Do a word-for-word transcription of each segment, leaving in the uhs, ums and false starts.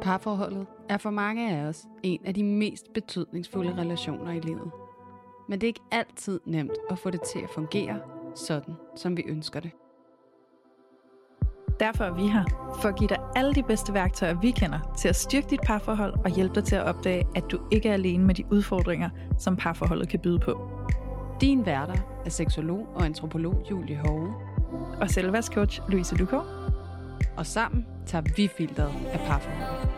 Parforholdet er for mange af os en af de mest betydningsfulde relationer i livet. Men det er ikke altid nemt at få det til at fungere sådan, som vi ønsker det. Derfor er vi her, for at give dig alle de bedste værktøjer, vi kender, til at styrke dit parforhold og hjælpe dig til at opdage, at du ikke er alene med de udfordringer, som parforholdet kan byde på. Din værter er seksolog og antropolog Julie Hove Og selvværdscoach Louise Lukov. Og sammen tager vi filteret af parforholdet.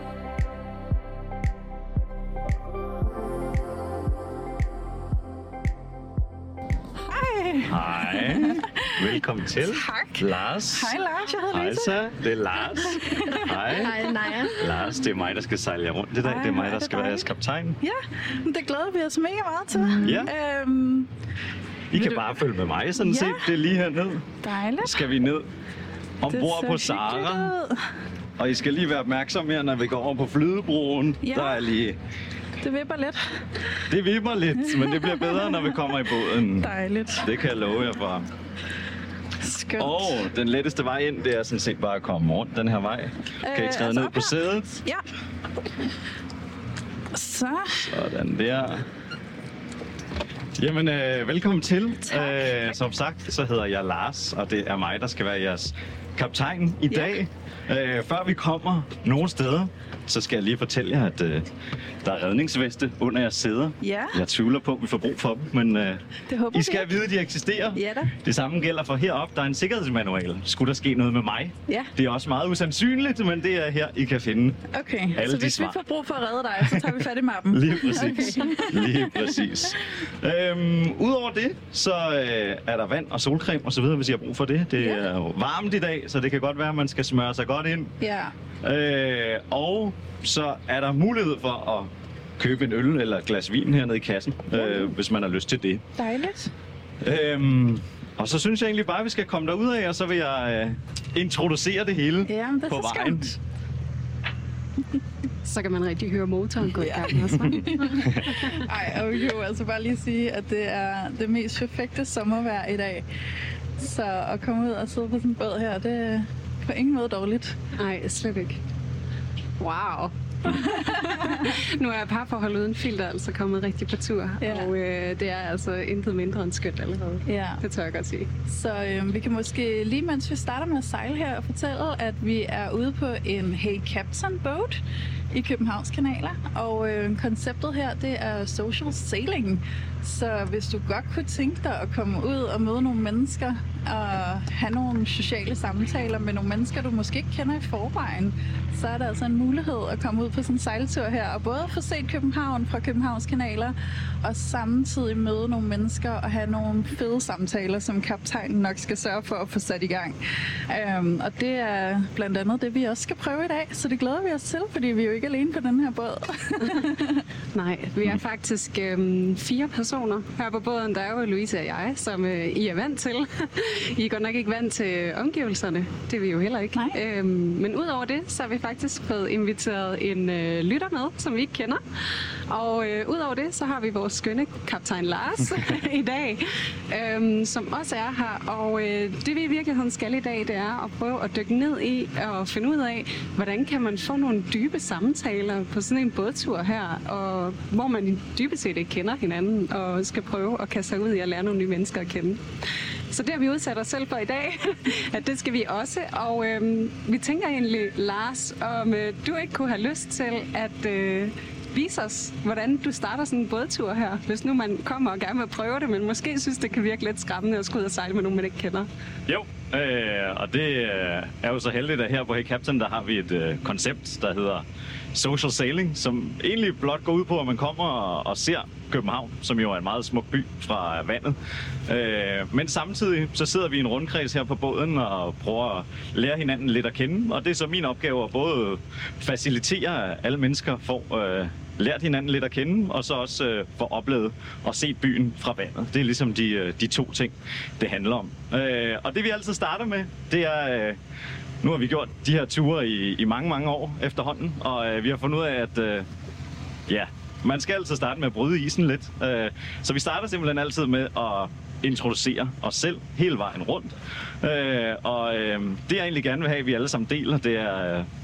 Hej. Velkommen til. Tak. Lars. Hej Lars, jeg hedder Hej Lise. så, det er Lars. Hej. Hej, Naja. Lars, det er mig, der skal sejle jer rundt i dag. Hej, Det er mig, hej, der det er skal være jeres dejligt. kaptajn. Ja, men det glæder vi os mega meget til. Ja. Øhm, I kan du- bare følge med mig, sådan Ja. set. Det er lige herned. dejligt. Skal vi ned Det ombord ser på hyggeligt Sara. ud. Og I skal lige være opmærksomme her, når vi går over på flydebroen. Ja. Der er lige... Det vipper lidt. Det vipper lidt, men det bliver bedre, når vi kommer i båden. Dejligt. Det kan jeg love jer for. Skønt. Og den letteste vej ind, det er sådan set bare at komme rundt den her vej. Kan I Øh, træde altså ned op på her? sædet? Ja. Så. Sådan der. Jamen, øh, velkommen til. Tak. Øh, som sagt, så hedder jeg Lars, og det er mig, der skal være jeres kaptajn i Ja. dag. Øh, før vi kommer nogen steder, så skal jeg lige fortælle jer, at øh, der er redningsveste under jeres sæder. Ja. Jeg tvivler på, at vi får brug for dem, men øh, Det håber I skal vi. vide, at de eksisterer. Ja da. Det samme gælder for heroppe. Der er en sikkerhedsmanual. Skulle der ske noget med mig? Ja. Det er også meget usandsynligt, men det er her, I kan finde. Okay, Alle så de hvis svar. vi får brug for at redde dig, så tager vi fat i mappen. Lige præcis. Okay. Lige præcis. Øhm, Udover det, så øh, er der vand og solcreme og så videre, hvis I har brug for det. Det Ja. er jo varmt i dag, så det kan godt være, at man skal smøre sig godt ind. Ja. Øh, og så er der mulighed for at købe en øl eller et glas vin hernede i kassen, øh, hvis man har lyst til det. Dejligt. Øhm, og så synes jeg egentlig bare, at vi skal komme derud af, og så vil jeg øh, introducere det hele Ja, men det er på så vejen. skønt. Så kan man rigtig høre motoren gå i gang også. Ej, og vi kan jo altså bare lige sige, at det er det mest perfekte sommervejr i dag. Så at komme ud og sidde på sådan en båd her, det er på ingen måde dårligt. Nej, slet ikke. Wow. Nu er parforholdet uden filter altså kommet rigtig på tur. Ja. Og øh, det er altså intet mindre end skønt allerede. Ja. Det tør jeg godt sige. Så øh, vi kan måske lige, mens vi starter med at sejle her, fortælle, at vi er ude på en Hey Captain boat i Københavns kanaler. Og øh, konceptet her, det er social sailing. Så hvis du godt kunne tænke dig at komme ud og møde nogle mennesker og have nogle sociale samtaler med nogle mennesker, du måske ikke kender i forvejen, så er der altså en mulighed at komme ud på sådan en sejltur her og både få set København fra Københavns kanaler og samtidig møde nogle mennesker og have nogle fede samtaler, som kaptajnen nok skal sørge for at få sat i gang. Um, og det er blandt andet det, vi også skal prøve i dag, så det glæder vi os til, fordi vi er jo ikke alene på den her båd. Nej, vi er faktisk øhm, fire personer her på båden. Der er jo Louise og jeg, som øh, I er vant til. I er godt nok ikke vant til omgivelserne. Det er vi jo heller ikke. Nej. Øhm, men udover det, så har vi faktisk fået inviteret en øh, lytter med, som vi ikke kender. Og øh, udover det, så har vi vores skønne kaptajn Lars i dag, øhm, som også er her. Og øh, det vi i virkeligheden skal i dag, det er at prøve at dykke ned i og finde ud af, hvordan kan man få nogle dybe samtaler på sådan en bådtur her, og hvor man dybest set ikke kender hinanden og skal prøve at kaste sig ud i at lære nogle nye mennesker at kende. Så det har vi udsat os selv for i dag, at det skal vi også. Og øhm, vi tænker egentlig, Lars, om øh, du ikke kunne have lyst til at øh, vise os, hvordan du starter sådan en bådtur her, hvis nu man kommer og gerne vil prøve det, men måske synes, det kan virke lidt skræmmende at skulle ud og sejle med nogen, man ikke kender. Jo, øh, og det øh, er jo så heldigt, at her på Hey Captain, der har vi et øh, koncept, der hedder social sailing, som egentlig blot går ud på, at man kommer og, og ser København, som jo er en meget smuk by fra vandet. Øh, men samtidig så sidder vi i en rundkreds her på båden og prøver at lære hinanden lidt at kende, og det er så min opgave at både facilitere, at alle mennesker får øh, lært hinanden lidt at kende, og så også øh, få oplevet og set byen fra vandet. Det er ligesom de, øh, de to ting, det handler om. Øh, og det vi altid starter med, det er... Øh, nu har vi gjort de her ture i, i mange, mange år efterhånden, og øh, vi har fundet ud af, at øh, ja, man skal altid starte med at bryde isen lidt. Øh, så vi starter simpelthen altid med at introducere os selv hele vejen rundt. Øh, og øh, det jeg egentlig gerne vil have, at vi alle sammen deler, det er... Øh,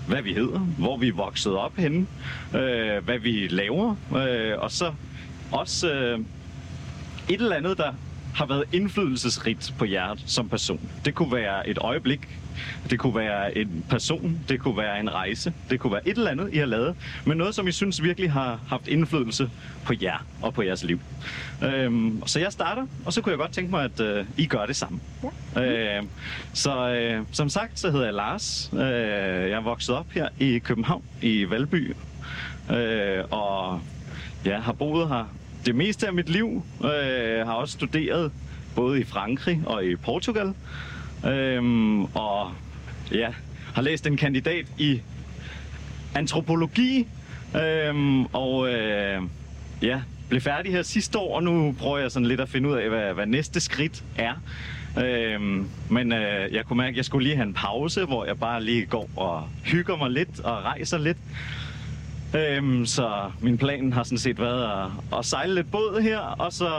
hvad vi hedder, hvor vi er vokset op henne, øh, hvad vi laver, øh, og så også øh, et eller andet, der har været indflydelsesrigt på jer som person. Det kunne være et øjeblik, det kunne være en person, det kunne være en rejse, det kunne være et eller andet, I har lavet, men noget, som I synes virkelig har haft indflydelse på jer og på jeres liv. Øhm, så jeg starter, og så kunne jeg godt tænke mig, at øh, I gør det samme. Ja. Øhm, så øh, som sagt, så hedder jeg Lars. Øh, jeg er vokset op her i København, i Valby, øh, og jeg har boet her det meste af mit liv. Øh, har også studeret både i Frankrig og i Portugal. Øhm, og ja, har læst en kandidat i antropologi. Øhm, og øh, ja, blev færdig her sidste år, og nu prøver jeg sådan lidt at finde ud af, hvad, hvad næste skridt er. Øhm, men øh, jeg kunne mærke, at jeg skulle lige have en pause, hvor jeg bare lige går og hygger mig lidt og rejser lidt. Øhm, så min plan har sådan set været at, at sejle lidt båd her, og så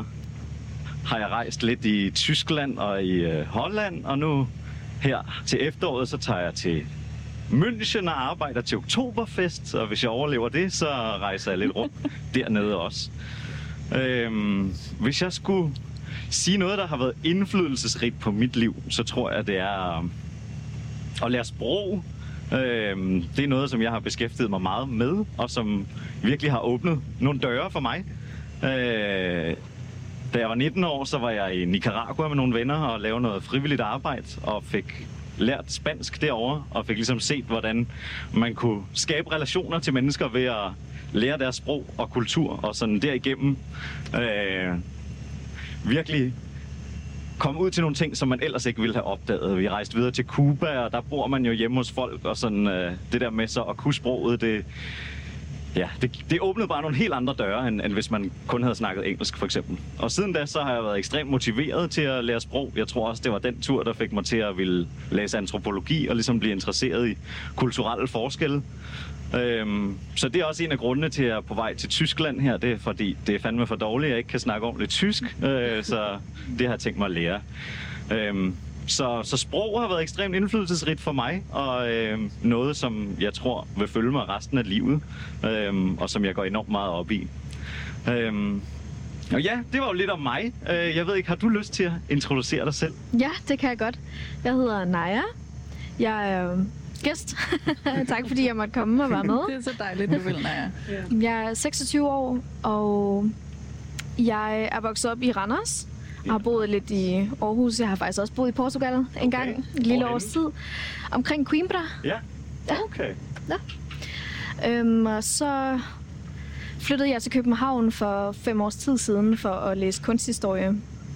har jeg rejst lidt i Tyskland og i øh, Holland, og nu her til efteråret, så tager jeg til München og arbejder til Oktoberfest, og hvis jeg overlever det, så rejser jeg lidt rundt dernede også. Øhm, hvis jeg skulle sige noget, der har været indflydelsesrigt på mit liv, så tror jeg, det er øh, at lære sprog. Øhm, det er noget, som jeg har beskæftiget mig meget med, og som virkelig har åbnet nogle døre for mig. Øh, Da jeg var nitten år, så var jeg i Nicaragua med nogle venner og lavede noget frivilligt arbejde og fik lært spansk derovre og fik ligesom set, hvordan man kunne skabe relationer til mennesker ved at lære deres sprog og kultur og sådan derigennem øh, virkelig komme ud til nogle ting, som man ellers ikke ville have opdaget. Vi rejste videre til Cuba, og der bor man jo hjemme hos folk, og sådan øh, det der med så at kunne sproget, det Ja, det, det åbnede bare nogle helt andre døre, end, end hvis man kun havde snakket engelsk, for eksempel. Og siden da, så har jeg været ekstremt motiveret til at lære sprog. Jeg tror også, det var den tur, der fik mig til at ville læse antropologi og ligesom blive interesseret i kulturelle forskelle. Øhm, så det er også en af grundene til, at jeg er på vej til Tyskland her. Det er fordi, det er fandme for dårligt, at jeg ikke kan snakke ordentligt tysk. Øh, så det har jeg tænkt mig at lære. Øhm, Så, så sprog har været ekstremt indflydelsesrigt for mig, og øh, noget, som jeg tror vil følge mig resten af livet, øh, og som jeg går enormt meget op i. Øh, og ja, det var jo lidt om mig. Øh, jeg ved ikke, har du lyst til at introducere dig selv? Ja, det kan jeg godt. Jeg hedder Naja. Jeg er øh, gæst. Tak fordi jeg måtte komme og være med. Det er så dejligt, du vil, Naja. Jeg er seksogtyve år, og jeg er vokset op i Randers. Jeg har boet lidt i Aarhus. Jeg har faktisk også boet i Portugal en okay. gang, en lille års tid. Omkring Coimbra. Ja, okay. Ja. Øhm, og så flyttede jeg til København for fem års tid siden for at læse kunsthistorie.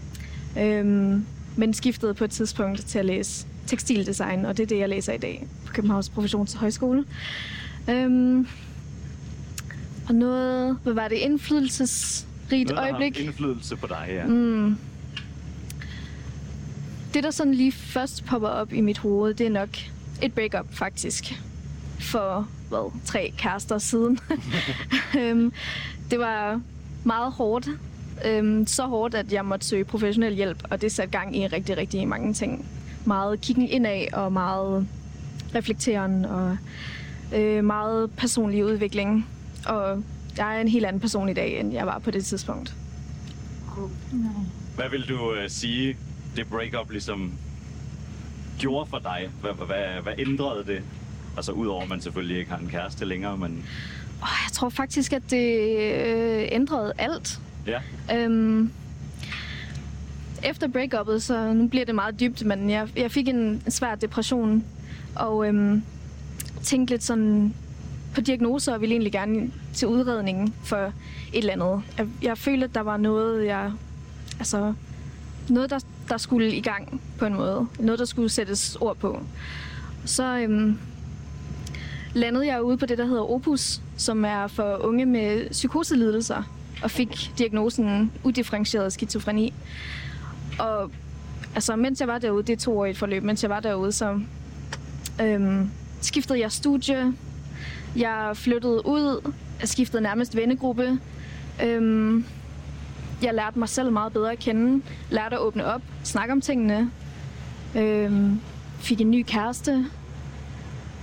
Øhm, men skiftede på et tidspunkt til at læse tekstildesign, og det er det, jeg læser i dag på Københavns Professionshøjskole. Øhm, og noget, hvad var det, indflydelsesrigt noget, øjeblik? Noget, indflydelse på dig, ja. Mm. Det, der sådan lige først popper op i mit hoved, det er nok et breakup, faktisk. For, hvad, tre kærester siden. um, det var meget hårdt. Um, så hårdt, at jeg måtte søge professionel hjælp, og det satte gang i rigtig, rigtig mange ting. Meget kiggen indad, og meget reflekteren, og uh, meget personlig udvikling. Og jeg er en helt anden person i dag, end jeg var på det tidspunkt. Hvad vil du uh, sige, det breakup ligesom gjorde for dig? Hvad, hvad, hvad ændrede det? Altså udover at man selvfølgelig ikke har en kæreste længere, men... Oh, jeg tror faktisk, at det øh, ændrede alt. Ja. Øhm, efter breakuppet, så nu bliver det meget dybt, men jeg, jeg fik en, en svær depression, og øhm, tænkte lidt sådan på diagnoser, og ville egentlig gerne til udredningen for et eller andet. Jeg, jeg følte, at der var noget, jeg... Altså, noget, der, der skulle i gang på en måde. Noget, der skulle sættes ord på. Så øhm, landede jeg ude på det, der hedder Opus, som er for unge med psykoselidelser, og fik diagnosen udifferentieret skizofreni. Og altså, mens jeg var derude, det er to år i et forløb, mens jeg var derude, så øhm, skiftede jeg studie. Jeg flyttede ud. Jeg skiftede nærmest vennegruppe. Øhm, Jeg lærte mig selv meget bedre at kende, lærte at åbne op, snakke om tingene, øhm, fik en ny kæreste.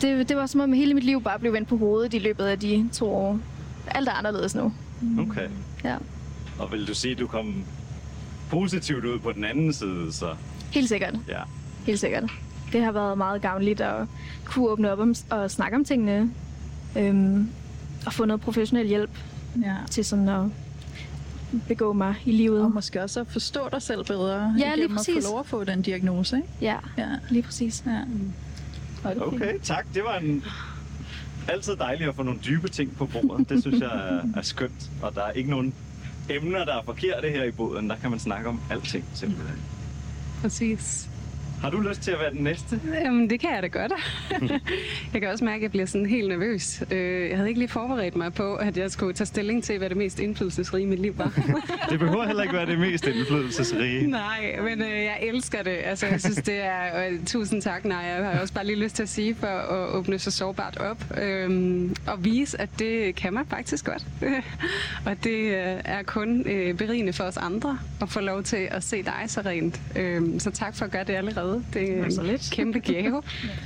det, det var som om hele mit liv bare blev vendt på hovedet i løbet af de to år. Alt er anderledes nu. Okay. Ja. Og vil du sige, at du kom positivt ud på den anden side, så? Helt sikkert. Ja. Helt sikkert. Det har været meget gavnligt at kunne åbne op om, og snakke om tingene. Øhm, og få noget professionel hjælp Ja. til sådan at begå mig i livet. Og måske også at forstå dig selv bedre. Ja, lige igennem præcis. at få lov at få den diagnose, ikke? Ja, Ja. lige præcis. Ja. Okay, tak. Det var en altid dejligt at få nogle dybe ting på bordet. Det synes jeg er, er skønt. Og der er ikke nogen emner, der er forkerte her i båden. Der kan man snakke om alting simpelthen. Præcis. Har du lyst til at være den næste? Jamen, det kan jeg da godt. Jeg kan også mærke, at jeg bliver sådan helt nervøs. Jeg havde ikke lige forberedt mig på, at jeg skulle tage stilling til, hvad det mest indflydelsesrige i mit liv var. Det behøver heller ikke være det mest indflydelsesrige. Nej, men øh, jeg elsker det. Altså, jeg synes, det er... Øh, tusind tak, nej. Jeg har også bare lige lyst til at sige, for at åbne så sårbart op. Øhm, og vise, at det kan man faktisk godt. Og det øh, er kun øh, berigende for os andre at få lov til at se dig så rent. Øhm, så tak for at gøre det allerede. Det er en kæmpe gave.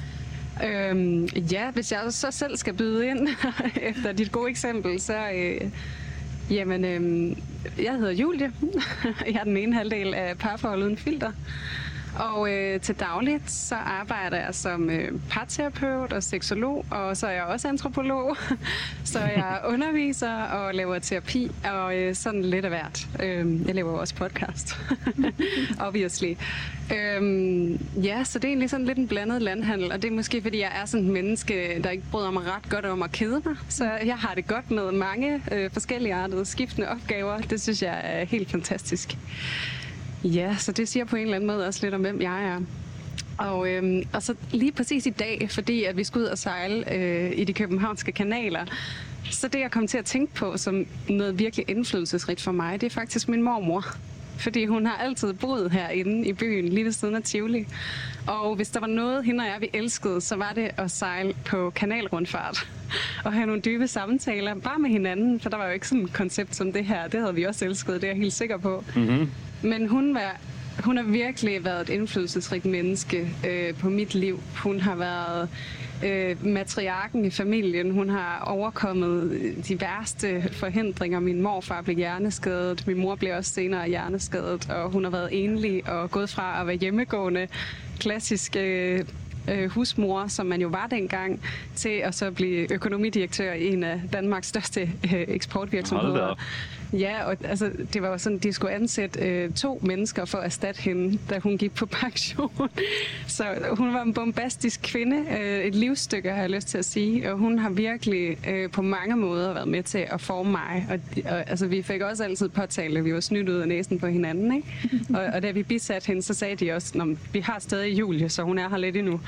øhm, ja, hvis jeg så selv skal byde ind efter dit gode eksempel, så... Øh, jamen, øh, jeg hedder Julie. Jeg er den ene halvdel af Parforhold Uden Filter. Og øh, til dagligt så arbejder jeg som øh, parterapeut og seksolog, og så er jeg også antropolog. Så jeg underviser og laver terapi, og øh, sådan lidt af hvert. Øh, jeg laver også podcast, obviously. Øh, ja, så det er egentlig sådan lidt en blandet landhandel, og det er måske fordi, jeg er sådan et menneske, der ikke bryder mig ret godt om at kede mig. Så jeg har det godt med mange øh, forskellige artede skiftende opgaver. Det synes jeg er helt fantastisk. Ja, så det siger på en eller anden måde også lidt om, hvem jeg er. Og, øhm, og så lige præcis i dag, fordi at vi skal ud og sejle øh, i de københavnske kanaler, så det jeg kom til at tænke på som noget virkelig indflydelsesrigt for mig, det er faktisk min mormor. Fordi hun har altid boet herinde i byen, lige ved siden af Tivoli. Og hvis der var noget, hende og jeg, vi elskede, så var det at sejle på kanalrundfart. Og have nogle dybe samtaler, bare med hinanden, for der var jo ikke sådan et koncept som det her. Det havde vi også elsket, det er jeg helt sikker på. Mm-hmm. Men hun var... Hun har virkelig været et indflydelsesrigt menneske øh, på mit liv. Hun har været øh, matriarken i familien. Hun har overkommet de værste forhindringer. Min morfar blev hjerneskadet. Min mor blev også senere hjerneskadet. Og hun har været enlig og gået fra at være hjemmegående, klassisk øh, øh, husmor, som man jo var dengang, til at så blive økonomidirektør i en af Danmarks største øh, eksportvirksomheder. Ja, og altså, det var jo sådan, de skulle ansætte øh, to mennesker for at erstatte hende, da hun gik på pension. Så hun var en bombastisk kvinde, øh, et livsstykke har jeg lyst til at sige, og hun har virkelig øh, på mange måder været med til at forme mig. Og, og altså, vi fik også altid påtale, at vi var snydt ud af næsen på hinanden, ikke? Og, og da vi bisatte hende, så sagde de også, at vi har stadig Julie, så hun er her lidt endnu.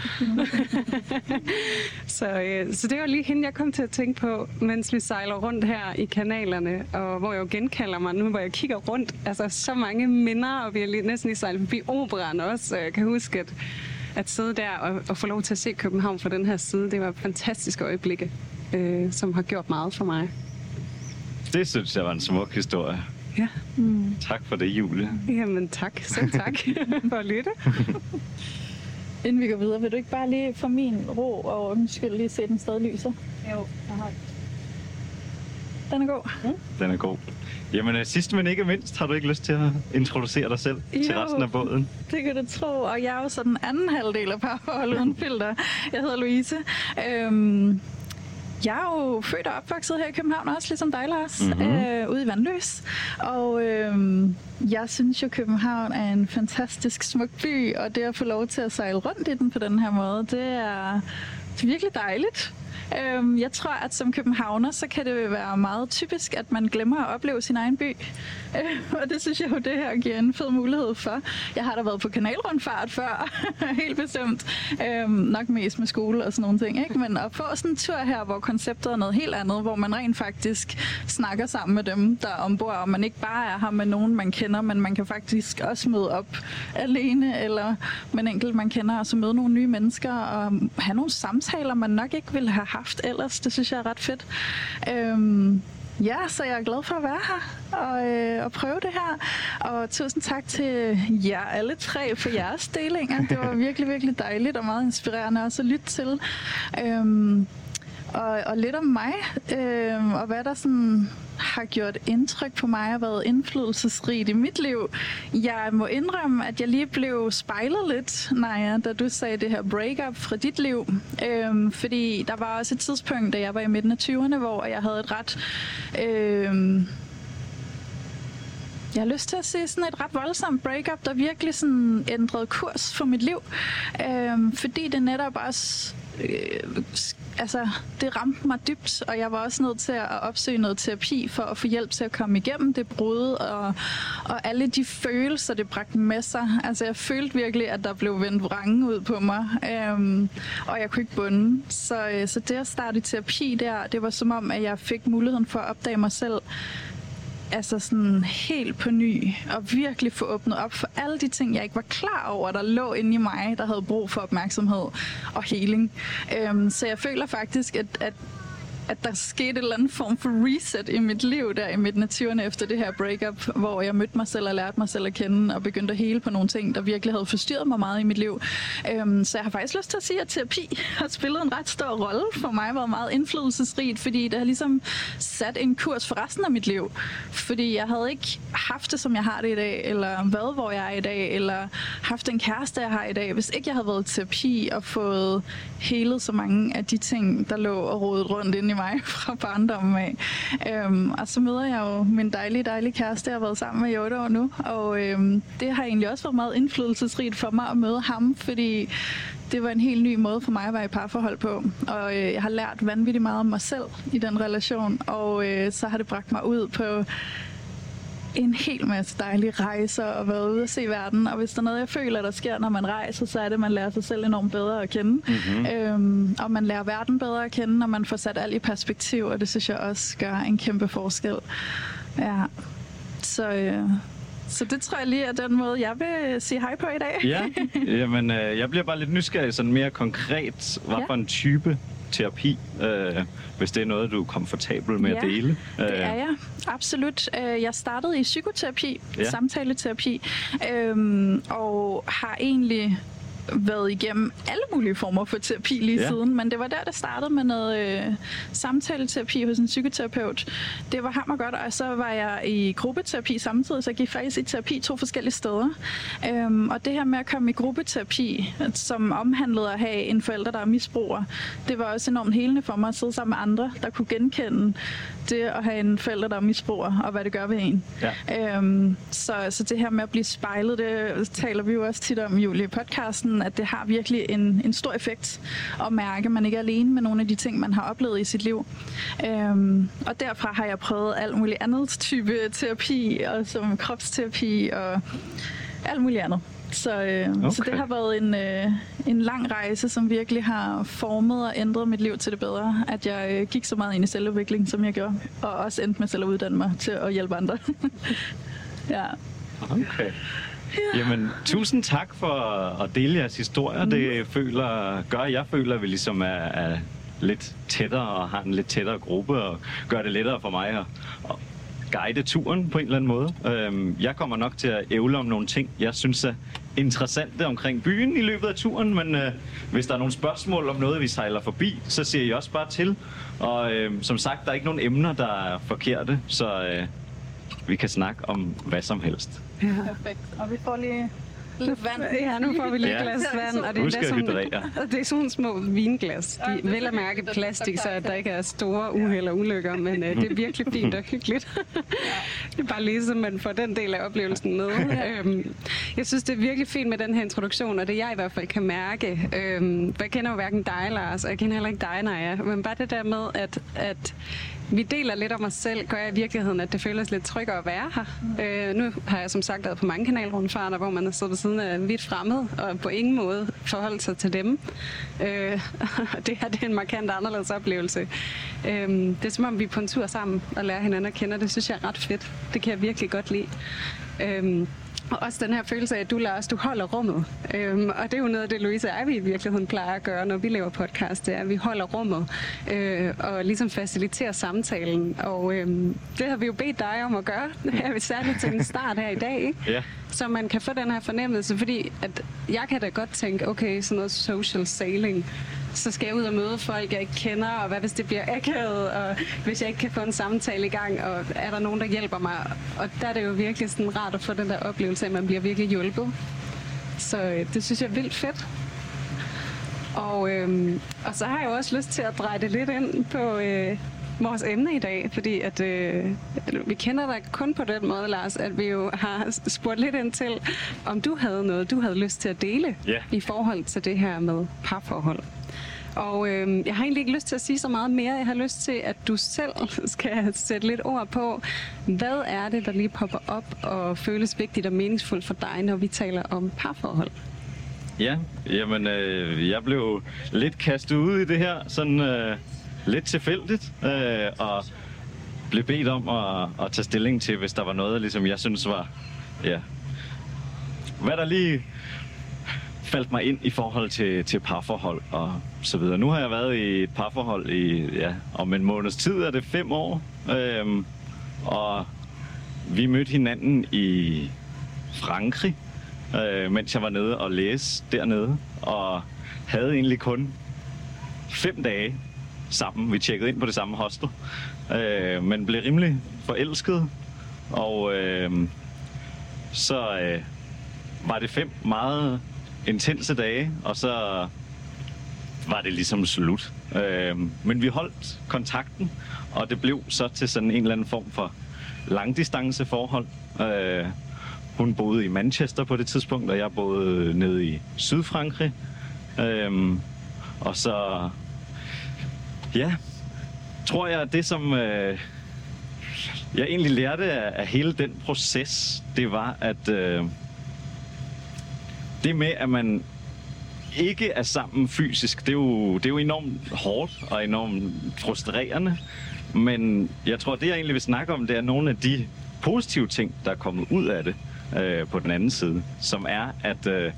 så, øh, så det var lige hende, jeg kom til at tænke på, mens vi sejler rundt her i kanalerne, og hvor jeg genkalder mig nu, hvor jeg kigger rundt. Altså så mange minder, og vi er lige, næsten lige sejlet forbi Operaen også. Jeg kan huske, at, at sidde der og, og få lov til at se København fra den her side, det var fantastiske øjeblikke, øh, som har gjort meget for mig. Det synes jeg var en smuk historie. Ja. Mm. Tak for det, Julie. Jamen tak, selv tak for at lytte. Inden vi går videre, vil du ikke bare lige for min ro og ordens skyld lige se den stadig lyser? Jo, jeg har. Den er god. Mm. Den er god. Jamen, sidst men ikke mindst, har du ikke lyst til at introducere dig selv jo, til resten af båden? Det kan du tro, og jeg er jo så den anden halvdel af Parforhold Uden Filter. Jeg hedder Louise. Øhm, jeg er jo født og opvokset her i København, også ligesom dig, Lars, mm-hmm. øh, ude i Vandløs. Og øhm, jeg synes jo, København er en fantastisk smuk by, og det at få lov til at sejle rundt i den på den her måde, det er, det er virkelig dejligt. Jeg tror, at som københavner, så kan det være meget typisk, at man glemmer at opleve sin egen by. Og det synes jeg jo, det her giver en fed mulighed for. Jeg har da været på kanalrundfart før, helt bestemt. Nok mest med skole og sådan nogle ting, ikke? Men at få sådan en tur her, hvor konceptet er noget helt andet, hvor man rent faktisk snakker sammen med dem, der er ombord, og man ikke bare er her med nogen, man kender, men man kan faktisk også møde op alene, eller med en enkelt, man kender, og så møde nogle nye mennesker, og have nogle samtaler, man nok ikke ville have haft ellers. Det synes jeg er ret fedt. Øhm, Ja, så jeg er glad for at være her og, øh, og prøve det her. Og tusind tak til jer alle tre for jeres delinger. Det var virkelig, virkelig dejligt og meget inspirerende også at lytte til. Øhm, og, og lidt om mig, øhm, og hvad der sådan har gjort indtryk på mig og været indflydelsesrigt i mit liv. Jeg må indrømme, at jeg lige blev spejlet lidt, Naja, da du sagde det her breakup fra dit liv. Øhm, fordi der var også et tidspunkt, da jeg var i midten af tyverne, hvor jeg havde et ret... Øhm, Jeg har lyst til at sige sådan et ret voldsomt breakup, der virkelig sådan ændrede kurs for mit liv. Øhm, fordi det netop også... Øh, altså, det ramte mig dybt, og jeg var også nødt til at opsøge noget terapi for at få hjælp til at komme igennem det brud, og, og alle de følelser, det bragte med sig. Altså, jeg følte virkelig, at der blev vendt vrange ud på mig, øhm, og jeg kunne ikke bunde. Så, så det at starte i terapi der, det var som om, at jeg fik muligheden for at opdage mig selv, altså sådan helt på ny, og virkelig få åbnet op for alle de ting, jeg ikke var klar over, der lå inde i mig, der havde brug for opmærksomhed og healing. Øhm, så jeg føler faktisk, at, at at der skete en eller anden form for reset i mit liv der i midten af tyverne efter det her breakup, hvor jeg mødte mig selv og lærte mig selv at kende og begyndte at hele på nogle ting, der virkelig havde forstyrret mig meget i mit liv. Øhm, så jeg har faktisk lyst til at sige, at terapi har spillet en ret stor rolle for mig, været meget indflydelsesrigt, fordi det har ligesom sat en kurs for resten af mit liv. Fordi jeg havde ikke haft det, som jeg har det i dag, eller været, hvor jeg er i dag, eller haft en kæreste, jeg har i dag, hvis ikke jeg havde været i terapi og fået helet så mange af de ting, der lå og rodet rundt inde i mig fra barndommen af. Øhm, og så møder jeg jo min dejlige, dejlige kæreste, jeg har været sammen med i otte år nu, og øhm, det har egentlig også været meget indflydelsesrigt for mig at møde ham, fordi det var en helt ny måde for mig at være i parforhold på, og øh, jeg har lært vanvittigt meget om mig selv i den relation, og øh, så har det bragt mig ud på en hel masse dejlige rejser og været ude at se verden. Og hvis der er noget, jeg føler, der sker, når man rejser, så er det, at man lærer sig selv enormt bedre at kende. Mm-hmm. Øhm, og man lærer verden bedre at kende, når man får sat alt i perspektiv, og det synes jeg også gør en kæmpe forskel. Ja. Så, øh, så det tror jeg lige er den måde, jeg vil sige hej på i dag. Ja, jamen, øh, jeg bliver bare lidt nysgerrig, sådan mere konkret, hvad ja. for en type terapi, øh, hvis det er noget, du er komfortabel med ja, at dele. Det er jeg. Absolut. Jeg startede i psykoterapi, ja. samtaleterapi, øhm, og har egentlig været igennem alle mulige former for terapi lige ja. siden, men det var der, det startede med noget øh, samtaleterapi hos en psykoterapeut. Det var hammer godt, og så var jeg i gruppeterapi samtidig, så jeg gik faktisk i terapi to forskellige steder. Øhm, og det her med at komme i gruppeterapi, som omhandlede at have en forælder, der er misbruger, det var også enormt helende for mig at sidde sammen med andre, der kunne genkende det at have en forælder, der er misbruger, og hvad det gør ved en. Ja. Øhm, så, så det her med at blive spejlet, det taler vi jo også tit om, Julie, i podcasten, at det har virkelig en, en stor effekt at mærke, at man ikke er alene med nogle af de ting, man har oplevet i sit liv. Øhm, og derfra har jeg prøvet alt muligt andet type terapi, og som kropsterapi og alt muligt andet. Så, øh, okay. så det har været en, øh, en lang rejse, som virkelig har formet og ændret mit liv til det bedre, at jeg øh, gik så meget ind i selvudvikling, som jeg gjorde, og også endte med selv at uddanne mig til at hjælpe andre. ja. Okay. Ja. Jamen, tusind tak for at dele jeres historier. Mm. Det føler, gør, jeg føler, at vi ligesom er, er lidt tættere og har en lidt tættere gruppe, og gør det lettere for mig at, at guide turen på en eller anden måde. Jeg kommer nok til at ævle om nogle ting, jeg synes er interessante omkring byen i løbet af turen, men øh, hvis der er nogle spørgsmål om noget, vi sejler forbi, så siger I også bare til. Og øh, som sagt, der er ikke nogen emner, der er forkerte, så øh, vi kan snakke om hvad som helst. Ja. Perfekt. Og vi får lige lidt vand. Ja, nu får vi lige et glas vand. Og det, er sådan, det er sådan små vinglas. De ja, vel at mærke plastik, så at der ikke er store uheld og ulykker, men uh, det er virkelig fint og hyggeligt. Det er bare lige, så man får den del af oplevelsen med. øhm, jeg synes, det er virkelig fint med den her introduktion, og det jeg i hvert fald kan mærke. Øhm, jeg kender jo hverken dig, Lars, og jeg kender heller ikke dig, Naja, men bare det der med, at, at vi deler lidt om os selv, gør jeg i virkeligheden, at det føles lidt tryggere at være her. Mm. Øh, nu har jeg som sagt været på mange kanalrundfarter, hvor man har siddet ved siden af vidt fremmed, og på ingen måde forholdt sig til dem. Øh, det her det er en markant anderledes oplevelse. Øh, det er som om, vi er på en tur sammen og lærer hinanden at kende, og det synes jeg er ret fedt. Det kan jeg virkelig godt lide. Øh, Og også den her følelse af, at du, Lars, du holder rummet. Øhm, og det er jo noget af det, Louise og vi i virkeligheden plejer at gøre, når vi laver podcast, det er, at vi holder rummet øh, og ligesom faciliterer samtalen. Og øhm, det har vi jo bedt dig om at gøre, her ved særligt til en start her i dag, ikke? Ja. Så man kan få den her fornemmelse, fordi at jeg kan da godt tænke, okay, sådan noget social sailing, så skal jeg ud og møde folk, jeg ikke kender, og hvad hvis det bliver akavet, og hvis jeg ikke kan få en samtale i gang, og er der nogen, der hjælper mig? Og der er det jo virkelig sådan rart at få den der oplevelse af, at man bliver virkelig hjulpet. Så øh, det synes jeg er vildt fedt. Og, øhm, og så har jeg jo også lyst til at dreje det lidt ind på øh, vores emne i dag, fordi at øh, vi kender dig kun på den måde, Lars, at vi jo har spurgt lidt ind til, om du havde noget, du havde lyst til at dele yeah. i forhold til det her med parforhold. Og øh, jeg har egentlig ikke lyst til at sige så meget mere. Jeg har lyst til, at du selv skal sætte lidt ord på, hvad er det, der lige popper op og føles vigtigt og meningsfuldt for dig, når vi taler om parforhold? Ja, jamen øh, jeg blev lidt kastet ud i det her, sådan øh, lidt tilfældigt, øh, og blev bedt om at, at tage stilling til, hvis der var noget, ligesom jeg synes var, ja, hvad der lige faldt mig ind i forhold til, til parforhold og så videre. Nu har jeg været i et parforhold i, ja, om en måneds tid er det fem år, øhm, og vi mødte hinanden i Frankrig, øh, mens jeg var nede og læse dernede, og havde egentlig kun fem dage sammen. Vi tjekkede ind på det samme hostel, øh, men blev rimelig forelsket, og øh, så øh, var det fem meget intense dage, og så var det ligesom slut. Øh, men vi holdt kontakten, og det blev så til sådan en eller anden form for langdistanceforhold. Øh, hun boede i Manchester på det tidspunkt, og jeg boede nede i Sydfrankrig. Øh, og så, ja, tror jeg, det som øh, jeg egentlig lærte af, af hele den proces, det var, at øh, det med, at man ikke er sammen fysisk, det er jo, det er jo enormt hårdt og enormt frustrerende. Men jeg tror, det jeg egentlig vil snakke om, det er nogle af de positive ting, der er kommet ud af det øh, på den anden side. Som er, at øh,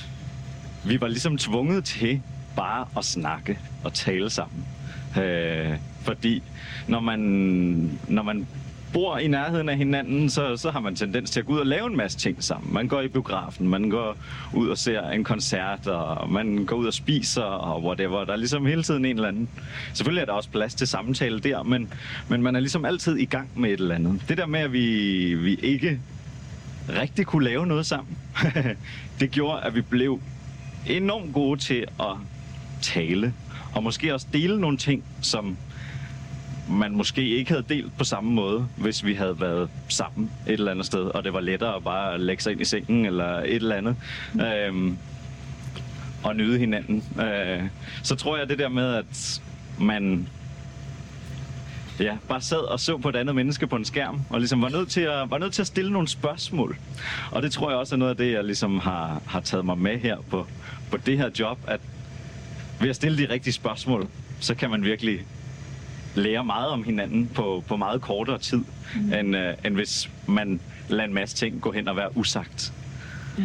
vi var ligesom tvunget til bare at snakke og tale sammen. Øh, fordi når man, når man bor i nærheden af hinanden, så, så har man tendens til at gå ud og lave en masse ting sammen. Man går i biografen, man går ud og ser en koncert, og man går ud og spiser, og whatever. Der er ligesom hele tiden en eller anden. Selvfølgelig er der også plads til samtale der, men, men man er ligesom altid i gang med et eller andet. Det der med, at vi, vi ikke rigtig kunne lave noget sammen, det gjorde, at vi blev enormt gode til at tale, og måske også dele nogle ting, som man måske ikke havde delt på samme måde, hvis vi havde været sammen et eller andet sted, og det var lettere at bare lægge sig ind i sengen eller et eller andet, mm. øhm, og nyde hinanden. Øh, så tror jeg det der med, at man ja, bare sad og så på et andet menneske på en skærm, og ligesom var nødt til at, var nødt til at stille nogle spørgsmål. Og det tror jeg også er noget af det, jeg ligesom har, har taget mig med her på, på det her job, at ved at stille de rigtige spørgsmål, så kan man virkelig lære meget om hinanden på, på meget kortere tid, mm. end, øh, end hvis man lader en masse ting gå hen og være usagt. Ja.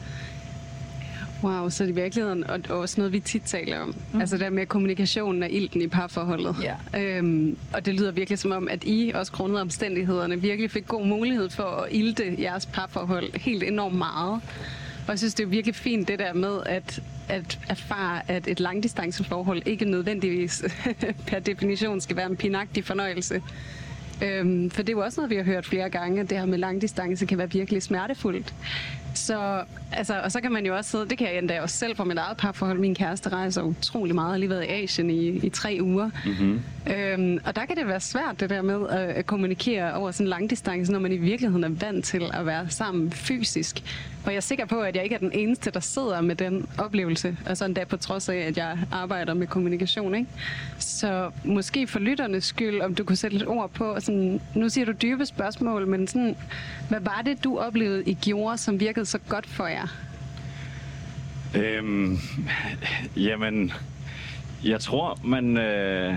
Wow, så det er i virkeligheden og også noget, vi tit taler om. Mm. Altså der med kommunikationen og ilten i parforholdet. Yeah. Øhm, og det lyder virkelig som om, at I, også grundet omstændighederne, virkelig fik god mulighed for at ilte jeres parforhold helt enormt meget. Og jeg synes, det er virkelig fint det der med at, at erfare, at et langdistanceforhold ikke nødvendigvis per definition skal være en pinagtig fornøjelse. Øhm, for det er jo også noget, vi har hørt flere gange, at det her med langdistance kan være virkelig smertefuldt. Så, altså, og så kan man jo også sidde, det kan jeg endda også selv på mit eget parforhold. Min kæreste rejser utrolig meget, og har lige været i Asien i, i tre uger. Mm-hmm. Øhm, og der kan det være svært, det der med at, at kommunikere over sådan en langdistance, når man i virkeligheden er vant til at være sammen fysisk. Og jeg er sikker på, at jeg ikke er den eneste, der sidder med den oplevelse, og sådan der på trods af, at jeg arbejder med kommunikation, ikke? Så måske for lytternes skyld, om du kunne sætte lidt ord på, sådan, nu siger du dybe spørgsmål, men sådan, hvad var det, du oplevede, I gjorde, som virkede så godt for jer? Øhm, jamen, jeg tror, man, øh,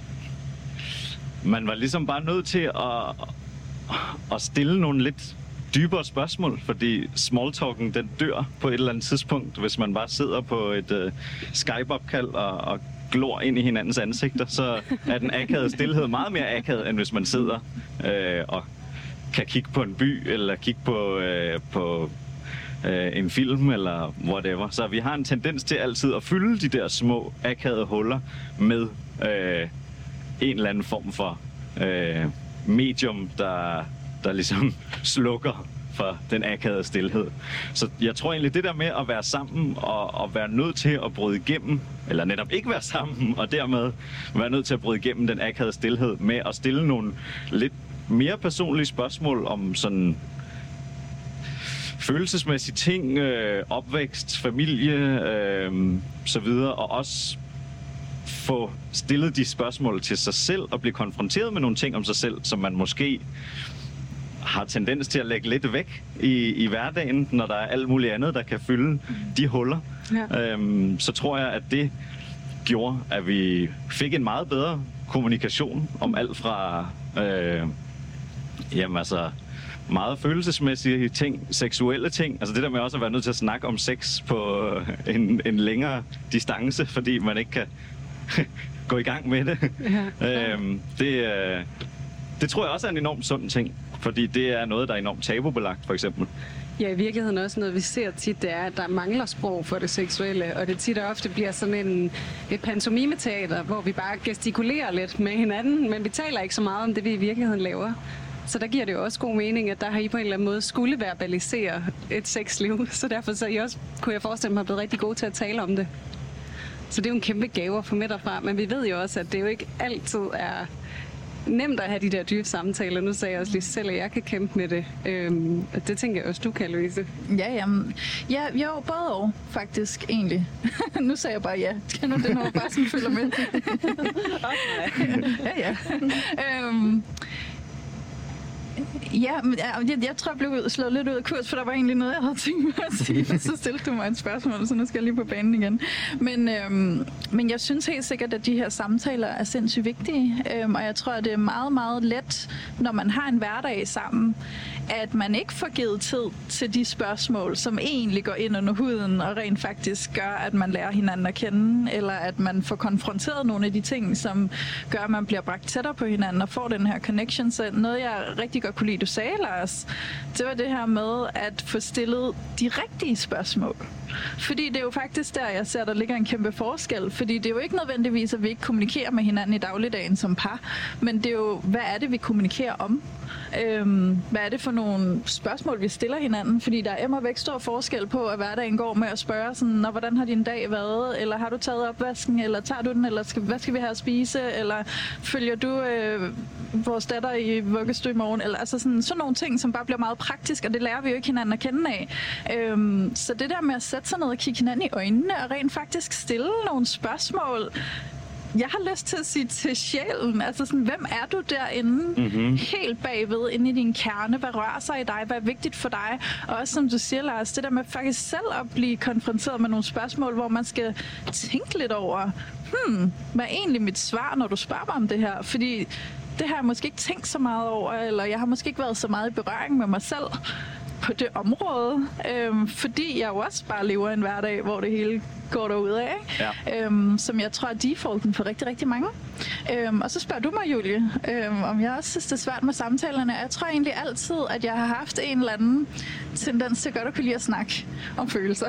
man var ligesom bare nødt til at, at stille nogle lidt dybere spørgsmål, fordi smalltalken, den dør på et eller andet tidspunkt, hvis man bare sidder på et uh, Skype-opkald og, og glor ind i hinandens ansigter, så er den akavede stillhed meget mere akavet, end hvis man sidder øh, og kan kigge på en by, eller kigge på, øh, på øh, en film, eller whatever. Så vi har en tendens til altid at fylde de der små akavede huller med øh, en eller anden form for øh, medium, der, der ligesom slukker for den akavede stilhed. Så jeg tror egentlig, det der med at være sammen og, og være nødt til at bryde igennem, eller netop ikke være sammen, og dermed være nødt til at bryde igennem den akavede stilhed med at stille nogle lidt mere personlige spørgsmål om sådan følelsesmæssige ting, øh, opvækst, familie, øh, så videre, og også få stillet de spørgsmål til sig selv og blive konfronteret med nogle ting om sig selv, som man måske har tendens til at lægge lidt væk i, i hverdagen, når der er alt muligt andet, der kan fylde de huller. Ja. Øhm, så tror jeg, at det gjorde, at vi fik en meget bedre kommunikation om alt fra øh, jamen altså meget følelsesmæssige ting, seksuelle ting. Altså det der med også at være nødt til at snakke om sex på en, en længere distance, fordi man ikke kan gå i gang med det. Ja. øhm, det, øh, det tror jeg også er en enormt sund ting. Fordi det er noget, der er enormt tabubelagt, for eksempel. Ja, i virkeligheden også noget, vi ser tit, det er, at der mangler sprog for det seksuelle, og det tit og ofte bliver sådan en, et pantomimeteater, hvor vi bare gestikulerer lidt med hinanden, men vi taler ikke så meget om det, vi i virkeligheden laver. Så der giver det jo også god mening, at der har I på en eller anden måde skulle verbalisere et sexliv, så derfor så I også, kunne jeg forestille mig, er blevet rigtig gode til at tale om det. Så det er jo en kæmpe gave at få med derfra, men vi ved jo også, at det jo ikke altid er nemt at have de der dybe samtaler. Nu sagde jeg også lige selv, at jeg kan kæmpe med det. Øhm, det tænker jeg også, du kan, Louise. Ja, jamen, ja, jo, både og, faktisk, egentlig. Nu sagde jeg bare ja. Kan nu den over bare sådan følger med? Ja, ja. øhm, Ja, men jeg, jeg tror, jeg blev slået lidt ud af kurs, for der var egentlig noget, jeg havde tænkt mig at sige. Så stillede du mig et spørgsmål, så nu skal jeg lige på banen igen. Men, øhm, men jeg synes helt sikkert, at de her samtaler er sindssygt vigtige. Øhm, og jeg tror, at det er meget, meget let, når man har en hverdag sammen, at man ikke får givet tid til de spørgsmål, som egentlig går ind under huden og rent faktisk gør, at man lærer hinanden at kende, eller at man får konfronteret nogle af de ting, som gør, at man bliver bragt tættere på hinanden og får den her connection. Så noget, jeg rigtig godt kunne lide, du sagde, Lars, det var det her med at få stillet de rigtige spørgsmål. Fordi det er jo faktisk der, jeg ser, der ligger en kæmpe forskel. Fordi det er jo ikke nødvendigvis, at vi ikke kommunikerer med hinanden i dagligdagen som par, men det er jo, hvad er det, vi kommunikerer om? Øhm, hvad er det for nogle spørgsmål, vi stiller hinanden? Fordi der er immervæk stor forskel på, at hverdagen går med at spørge sådan, Nå, hvordan har din dag været? Eller har du taget opvasken? Eller tager du den? Eller skal, hvad skal vi have at spise? Eller følger du øh, vores datter i vuggestue i morgen? Eller altså sådan, sådan nogle ting, som bare bliver meget praktisk, og det lærer vi jo ikke hinanden at kende af. Øhm, så det der med at sætte sig ned og kigge hinanden i øjnene, og rent faktisk stille nogle spørgsmål, jeg har lyst til at sige til sjælen, altså sådan, hvem er du derinde, mm-hmm. helt bagved, inde i din kerne, hvad rører sig i dig, hvad er vigtigt for dig, og også som du siger, Lars, det der med faktisk selv at blive konfronteret med nogle spørgsmål, hvor man skal tænke lidt over, hmm, hvad er egentlig mit svar, når du spørger mig om det her, fordi det har jeg måske ikke tænkt så meget over, eller jeg har måske ikke været så meget i berøring med mig selv på det område, øhm, fordi jeg jo også bare lever en hverdag, hvor det hele går derudad, ikke? Ja. Øhm, som jeg tror er defaulten for rigtig, rigtig mange. Øhm, og så spørger du mig, Julie, øhm, om jeg også synes, det er svært med samtalerne. Jeg tror egentlig altid, at jeg har haft en eller anden tendens til godt at kunne lide at snakke om følelser.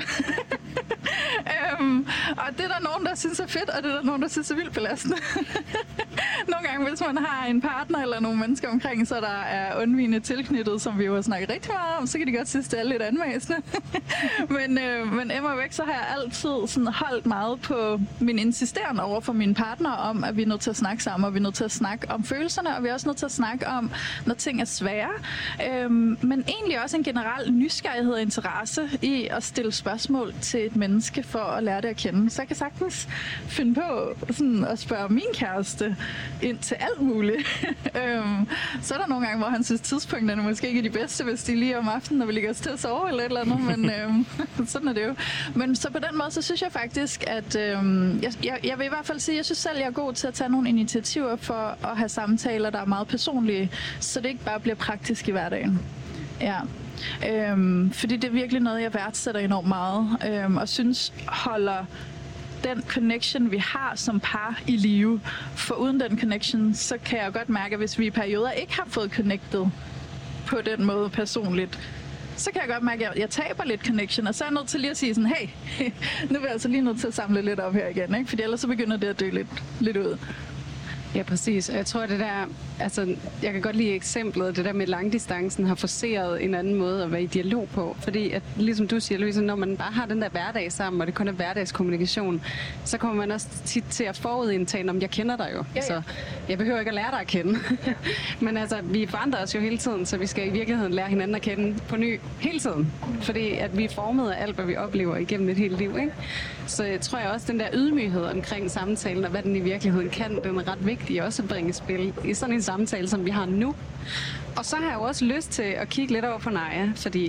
øhm, og det er der nogen, der synes er fedt, og det er der nogen, der synes er vildt belastende. Nogle gange, hvis man har en partner eller nogle mennesker omkring, så der er undvigende tilknyttet, som vi jo har snakket rigtig meget om, så kan de godt synes, det er lidt anmæsende. men, øh, men emmer væk, så har jeg altid sådan holdt meget på min insisteren over for mine partner om, at vi er nødt til at snakke sammen, og vi er nødt til at snakke om følelserne, og vi er også nødt til at snakke om, når ting er svære. Øhm, men egentlig også en generel nysgerrighed og interesse i at stille spørgsmål til et menneske for at lære det at kende. Så jeg kan sagtens finde på sådan at spørge min kæreste ind til alt muligt. øhm, så er der nogle gange, hvor han synes, tidspunkterne måske ikke er de bedste, hvis de lige om aftenen, når vi ligger os til at sove eller et eller andet, men øhm, sådan er det jo. Men så på den måde, så synes jeg faktisk, at øhm, jeg, jeg, jeg vil i hvert fald sige, at jeg synes selv, jeg er god til at tage nogle initiativer for at have samtaler, der er meget personlige, så det ikke bare bliver praktisk i hverdagen. Ja. Øhm, fordi det er virkelig noget, jeg værdsætter enormt meget, øhm, og synes holder den connection, vi har som par i live. For uden den connection, så kan jeg godt mærke, at hvis vi i perioder ikke har fået connected på den måde personligt, så kan jeg godt mærke, at jeg taber lidt connection, og så er jeg nødt til lige at sige sådan, hey, nu er jeg altså lige nødt til at samle lidt op her igen, ikke? Fordi ellers så begynder det at dø lidt, lidt ud. Ja, præcis. Og jeg tror, det der, altså, jeg kan godt lide eksemplet, det der med langdistancen har forceret en anden måde at være i dialog på. Fordi, at, ligesom du siger, Louise, når man bare har den der hverdag sammen, og det kun er hverdagskommunikation, så kommer man også tit til at forudindtage, om jeg kender dig jo. Ja, ja. Så jeg behøver ikke at lære dig at kende. Men altså, vi forandrer os jo hele tiden, så vi skal i virkeligheden lære hinanden at kende på ny hele tiden. Fordi at vi er formet af alt, hvad vi oplever igennem et helt liv, ikke? Så jeg tror jeg også, den der ydmyghed omkring samtalen, og hvad den i virkeligheden kan, den er ret vigtig også at bringe i spil i sådan en samtale, som vi har nu. Og så har jeg jo også lyst til at kigge lidt over på Naja, fordi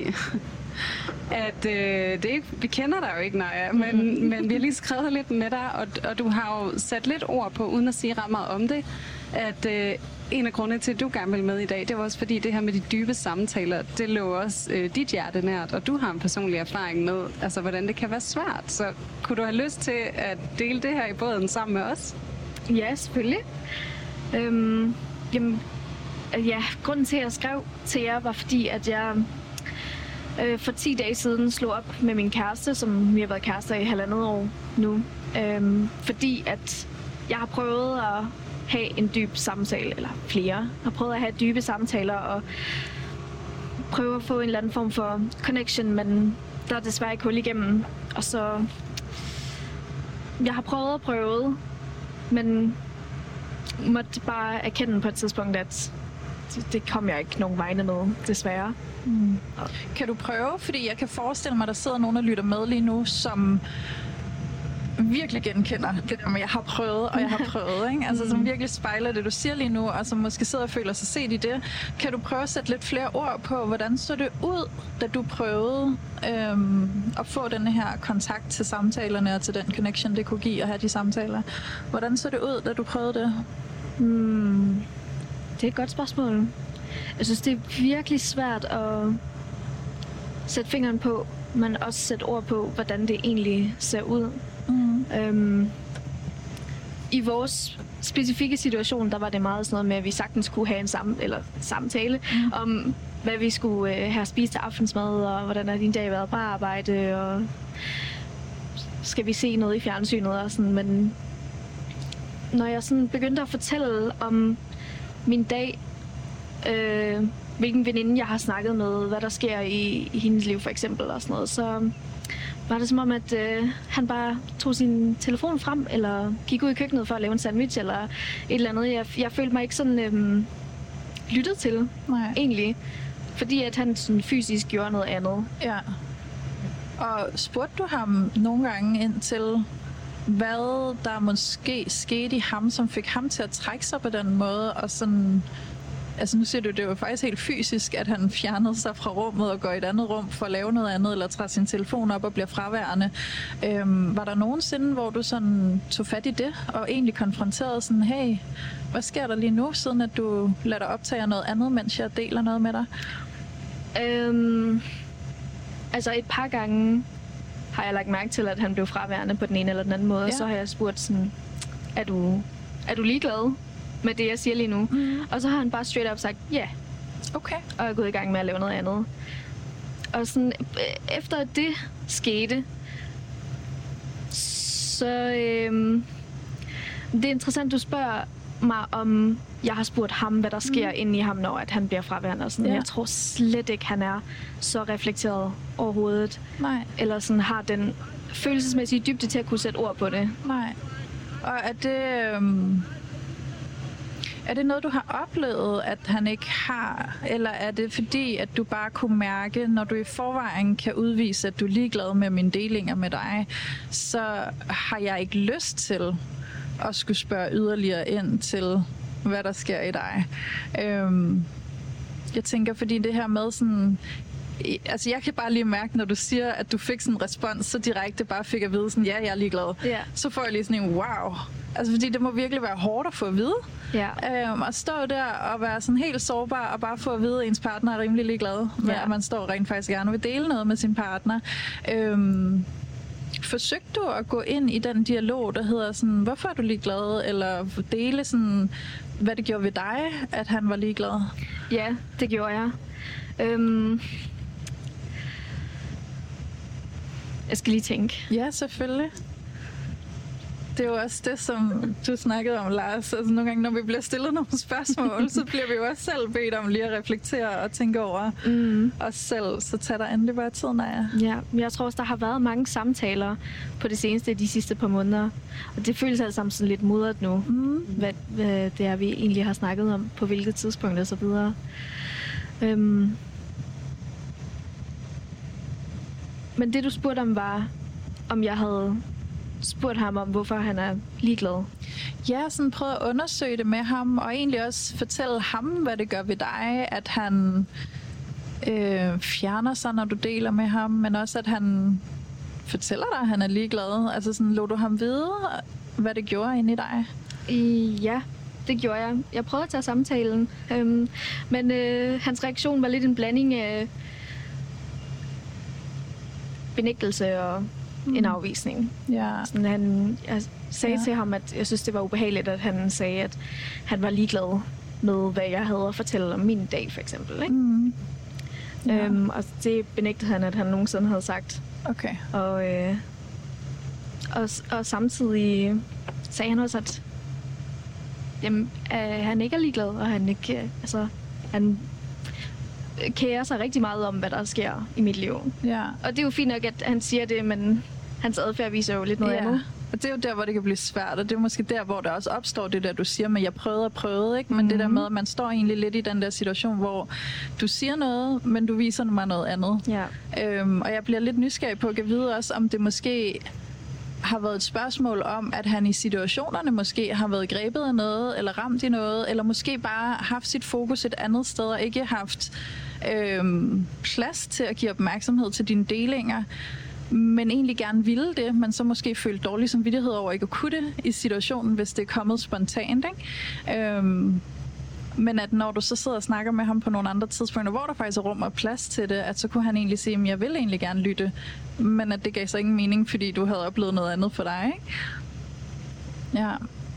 at, øh, det er, vi kender dig jo ikke, Naja, men, mm-hmm. men vi har lige skrevet lidt med dig, og, og du har jo sat lidt ord på, uden at sige ret meget om det, at øh, en af grundene til, at du gerne vil med i dag, det var også fordi det her med de dybe samtaler, det lå også øh, dit hjerte nært, og du har en personlig erfaring med, altså hvordan det kan være svært. Så kunne du have lyst til at dele det her i båden sammen med os? Ja, selvfølgelig. Øhm, jamen, ja, grunden til, at jeg skrev til jer, var fordi, at jeg øh, for ti dage siden slog op med min kæreste, som vi har været kærester i halvandet år nu. Øhm, fordi at jeg har prøvet at have en dyb samtale, eller flere har prøvet at have dybe samtaler og prøve at få en eller anden form for connection, men der er desværre ikke hul igennem. Og så jeg har prøvet og prøvet, men måtte bare erkende på et tidspunkt, at det kom jeg ikke nogen vegne med, desværre. Mm. Kan du prøve? Fordi jeg kan forestille mig, at der sidder nogen, der lytter med lige nu, som virkelig genkender det der med, jeg har prøvet, og jeg har prøvet, ikke? Altså, som virkelig spejler det, du siger lige nu, og som måske sidder og føler sig set i det. Kan du prøve at sætte lidt flere ord på, hvordan så det ud, da du prøvede øhm, at få den her kontakt til samtalerne, og til den connection, det kunne give at have de samtaler? Hvordan så det ud, da du prøvede det? Hmm. Det er et godt spørgsmål. Jeg synes, det er virkelig svært at sætte fingeren på, men også sætte ord på, hvordan det egentlig ser ud. Mm. Øhm, I vores specifikke situation, der var det meget sådan noget med, at vi sagtens kunne have en sam- eller samtale mm. om, hvad vi skulle øh, have spist til aftensmad, og hvordan er din dag været på arbejde, og skal vi se noget i fjernsynet og sådan. Men når jeg sådan begyndte at fortælle om min dag, øh, hvilken veninde jeg har snakket med, hvad der sker i, i hendes liv for eksempel og sådan noget, så var det som om, at øh, han bare tog sin telefon frem, eller gik ud i køkkenet for at lave en sandwich, eller et eller andet. Jeg, jeg følte mig ikke sådan øh, lyttet til, Nej. egentlig. Fordi at han sådan fysisk gjorde noget andet. Ja. Og spurgte du ham nogle gange ind til, hvad der måske skete i ham, som fik ham til at trække sig på den måde, og sådan... Altså nu siger du, det var faktisk helt fysisk, at han fjernede sig fra rummet og går i et andet rum for at lave noget andet, eller tager sin telefon op og bliver fraværende. Øhm, var der nogensinde, hvor du sådan tog fat i det, og egentlig konfronterede sådan, hey, hvad sker der lige nu, siden at du lader dig optage noget andet, mens jeg deler noget med dig? Øhm, altså et par gange har jeg lagt mærke til, at han blev fraværende på den ene eller den anden måde, ja. Og så har jeg spurgt sådan, er du, er du ligeglad med det, jeg siger lige nu? Mm. Og så har han bare straight up sagt, ja. Yeah. Okay. Og jeg er gået i gang med at lave noget andet. Og sådan, efter at det skete, så øhm, det er interessant, du spørger mig, om jeg har spurgt ham, hvad der sker mm. inde i ham, når at han bliver fraværende. Og sådan. Ja. Jeg tror slet ikke, han er så reflekteret overhovedet. Nej. Eller sådan har den følelsesmæssige dybde til at kunne sætte ord på det. Nej. Og er det... Øhm Er det noget, du har oplevet, at han ikke har? Eller er det fordi, at du bare kunne mærke, når du i forvejen kan udvise, at du er ligeglad med mine delinger med dig, så har jeg ikke lyst til at skulle spørge yderligere ind til, hvad der sker i dig? Øhm, jeg tænker, fordi det her med sådan... Altså, jeg kan bare lige mærke, når du siger, at du fik sådan en respons, så direkte bare fik at vide sådan, ja, jeg er ligeglad. Yeah. Så får jeg lige sådan en, wow, Altså, fordi det må virkelig være hårdt at få at vide. Ja. Øhm, at stå der og være sådan helt sårbar og bare få at vide, at ens partner er rimelig ligeglad med, ja. At man står rent faktisk gerne vil dele noget med sin partner. Øhm, forsøgte du at gå ind i den dialog, der hedder sådan, hvorfor er du ligeglad? Eller dele sådan, hvad det gjorde ved dig, at han var ligeglad? Ja, det gjorde jeg. Øhm Jeg skal lige tænke. Ja, selvfølgelig. Det er jo også det, som du snakkede om, Lars. Altså nogle gange, når vi bliver stillet nogle spørgsmål, så bliver vi jo også selv bedt om lige at reflektere og tænke over mm. os selv. Så tag dig endelig bare tiden af. Ja, jeg tror også, der har været mange samtaler på det seneste, de sidste par måneder. Og det føles altså sådan lidt mudret nu, mm. hvad, hvad det er, vi egentlig har snakket om, på hvilket tidspunkt og så videre. Øhm Men det, du spurgte om, var, om jeg havde spurgt ham om, hvorfor han er ligeglad. Ja, sådan prøvet at undersøge det med ham, og egentlig også fortælle ham, hvad det gør ved dig, at han øh, fjerner sig, når du deler med ham, men også, at han fortæller dig, at han er ligeglad. Altså sådan, lod du ham vide, hvad det gjorde inde i dig? Ja, det gjorde jeg. Jeg prøvede at tage samtalen, øhm, men øh, hans reaktion var lidt en blanding af benægtelse og mm. en afvisning. Ja. Sådan, han, jeg sagde ja. til ham, at jeg synes, det var ubehageligt, at han sagde, at han var ligeglad med, hvad jeg havde at fortælle om min dag, for eksempel. Ikke? Mm. Ja. Øhm, og det benægtede han, at han nogensinde havde sagt. Okay. Og, øh, og, og samtidig sagde han også, at jamen, øh, han ikke er ligeglad, og han ikke, øh, altså, han kærer sig rigtig meget om, hvad der sker i mit liv. Ja. Og det er jo fint nok, at han siger det, men hans adfærd viser jo lidt noget ja. andet. Og det er jo der, hvor det kan blive svært, og det er måske der, hvor der også opstår det der, du siger, men jeg prøvede og prøvede, ikke? Men mm-hmm. det der med, at man står egentlig lidt i den der situation, hvor du siger noget, men du viser mig noget andet. Ja. Øhm, og jeg bliver lidt nysgerrig på at vide også, om det måske har været et spørgsmål om, at han i situationerne måske har været grebet af noget, eller ramt i noget, eller måske bare haft sit fokus et andet sted, og ikke haft øhm, plads til at give opmærksomhed til dine delinger, men egentlig gerne ville det, men så måske følte dårlig samvittighed over ikke at kunne det i situationen, hvis det er kommet spontant, ikke? Øhm, men at når du så sidder og snakker med ham på nogle andre tidspunkter, hvor der faktisk er rum og plads til det, at så kunne han egentlig sige, at jeg vil egentlig gerne lytte, men at det gav så ingen mening, fordi du havde oplevet noget andet for dig, ikke? Ja.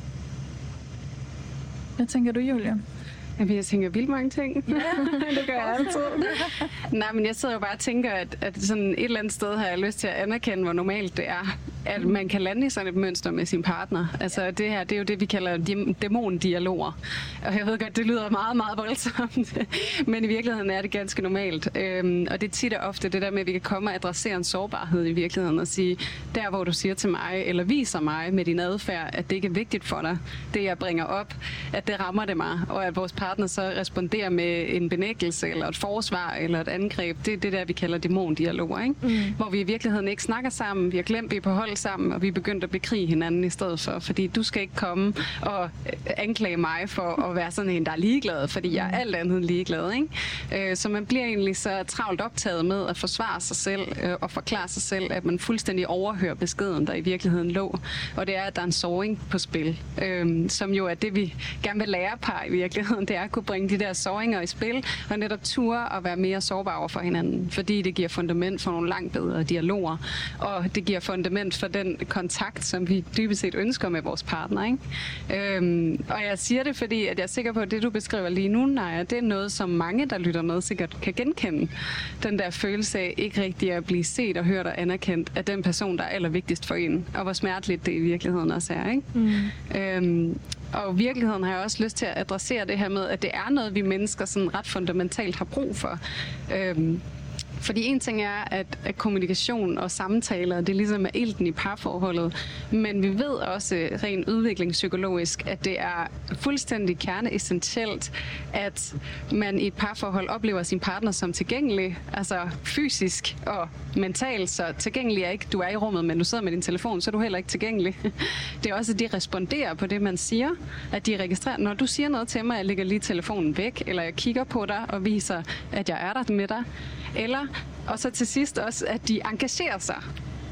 Hvad tænker du, Julia? Jamen, jeg tænker vildt mange ting. Ja. Det gør jeg altid. Nej, men jeg sidder jo bare og tænker, at, at sådan et eller andet sted har jeg lyst til at anerkende, hvor normalt det er, at man kan lande i sådan et mønster med sin partner. Altså det her, det er jo det, vi kalder dæmondialoger. Og jeg ved godt, det lyder meget, meget voldsomt, men i virkeligheden er det ganske normalt. Øhm, og det er tit og ofte det der med, at vi kan komme og adressere en sårbarhed i virkeligheden og sige, der hvor du siger til mig, eller viser mig med din adfærd, at det ikke er vigtigt for dig, det jeg bringer op, at det rammer det mig, og at vores partner så responderer med en benægtelse, eller et forsvar, eller et angreb. Det er det der, vi kalder dæmondialoger, ikke? Mm. Hvor vi i virkeligheden ikke snakker sammen, vi har glemt, vi er på hold sammen, og vi er begyndt at bekrige hinanden i stedet for, fordi du skal ikke komme og anklage mig for at være sådan en, der er ligeglad, fordi jeg er alt andet ligeglad, ikke? Så man bliver egentlig så travlt optaget med at forsvare sig selv og forklare sig selv, at man fuldstændig overhører beskeden, der i virkeligheden lå. Og det er, at der er en såring på spil, som jo er det, vi gerne vil lære par i virkeligheden. Det er at kunne bringe de der såringer i spil, og netop ture og være mere sårbare over for hinanden, fordi det giver fundament for nogle langt bedre dialoger, og det giver fundament for den kontakt, som vi dybest set ønsker med vores partner, ikke? Øhm, og jeg siger det, fordi at jeg er sikker på, at det, du beskriver lige nu, Naja, det er noget, som mange, der lytter med, sikkert kan genkende. Den der følelse af ikke rigtig at blive set og hørt og anerkendt af den person, der er allervigtigst for en, og hvor smerteligt det i virkeligheden også er, ikke? Mm. Øhm, og i virkeligheden har jeg også lyst til at adressere det her med, at det er noget, vi mennesker sådan ret fundamentalt har brug for. Øhm, Fordi en ting er, at, at kommunikation og samtaler, det ligesom er ilten i parforholdet, men vi ved også rent udviklingspsykologisk, at det er fuldstændig kerneessentielt, at man i et parforhold oplever sin partner som tilgængelig, altså fysisk og mentalt, så tilgængelig er ikke, du er i rummet, men du sidder med din telefon, så er du heller ikke tilgængelig. Det er også, at de responderer på det, man siger, at de registrerer, når du siger noget til mig, jeg lægger lige telefonen væk, eller jeg kigger på dig og viser, at jeg er der med dig, eller og så til sidst også, at de engagerer sig.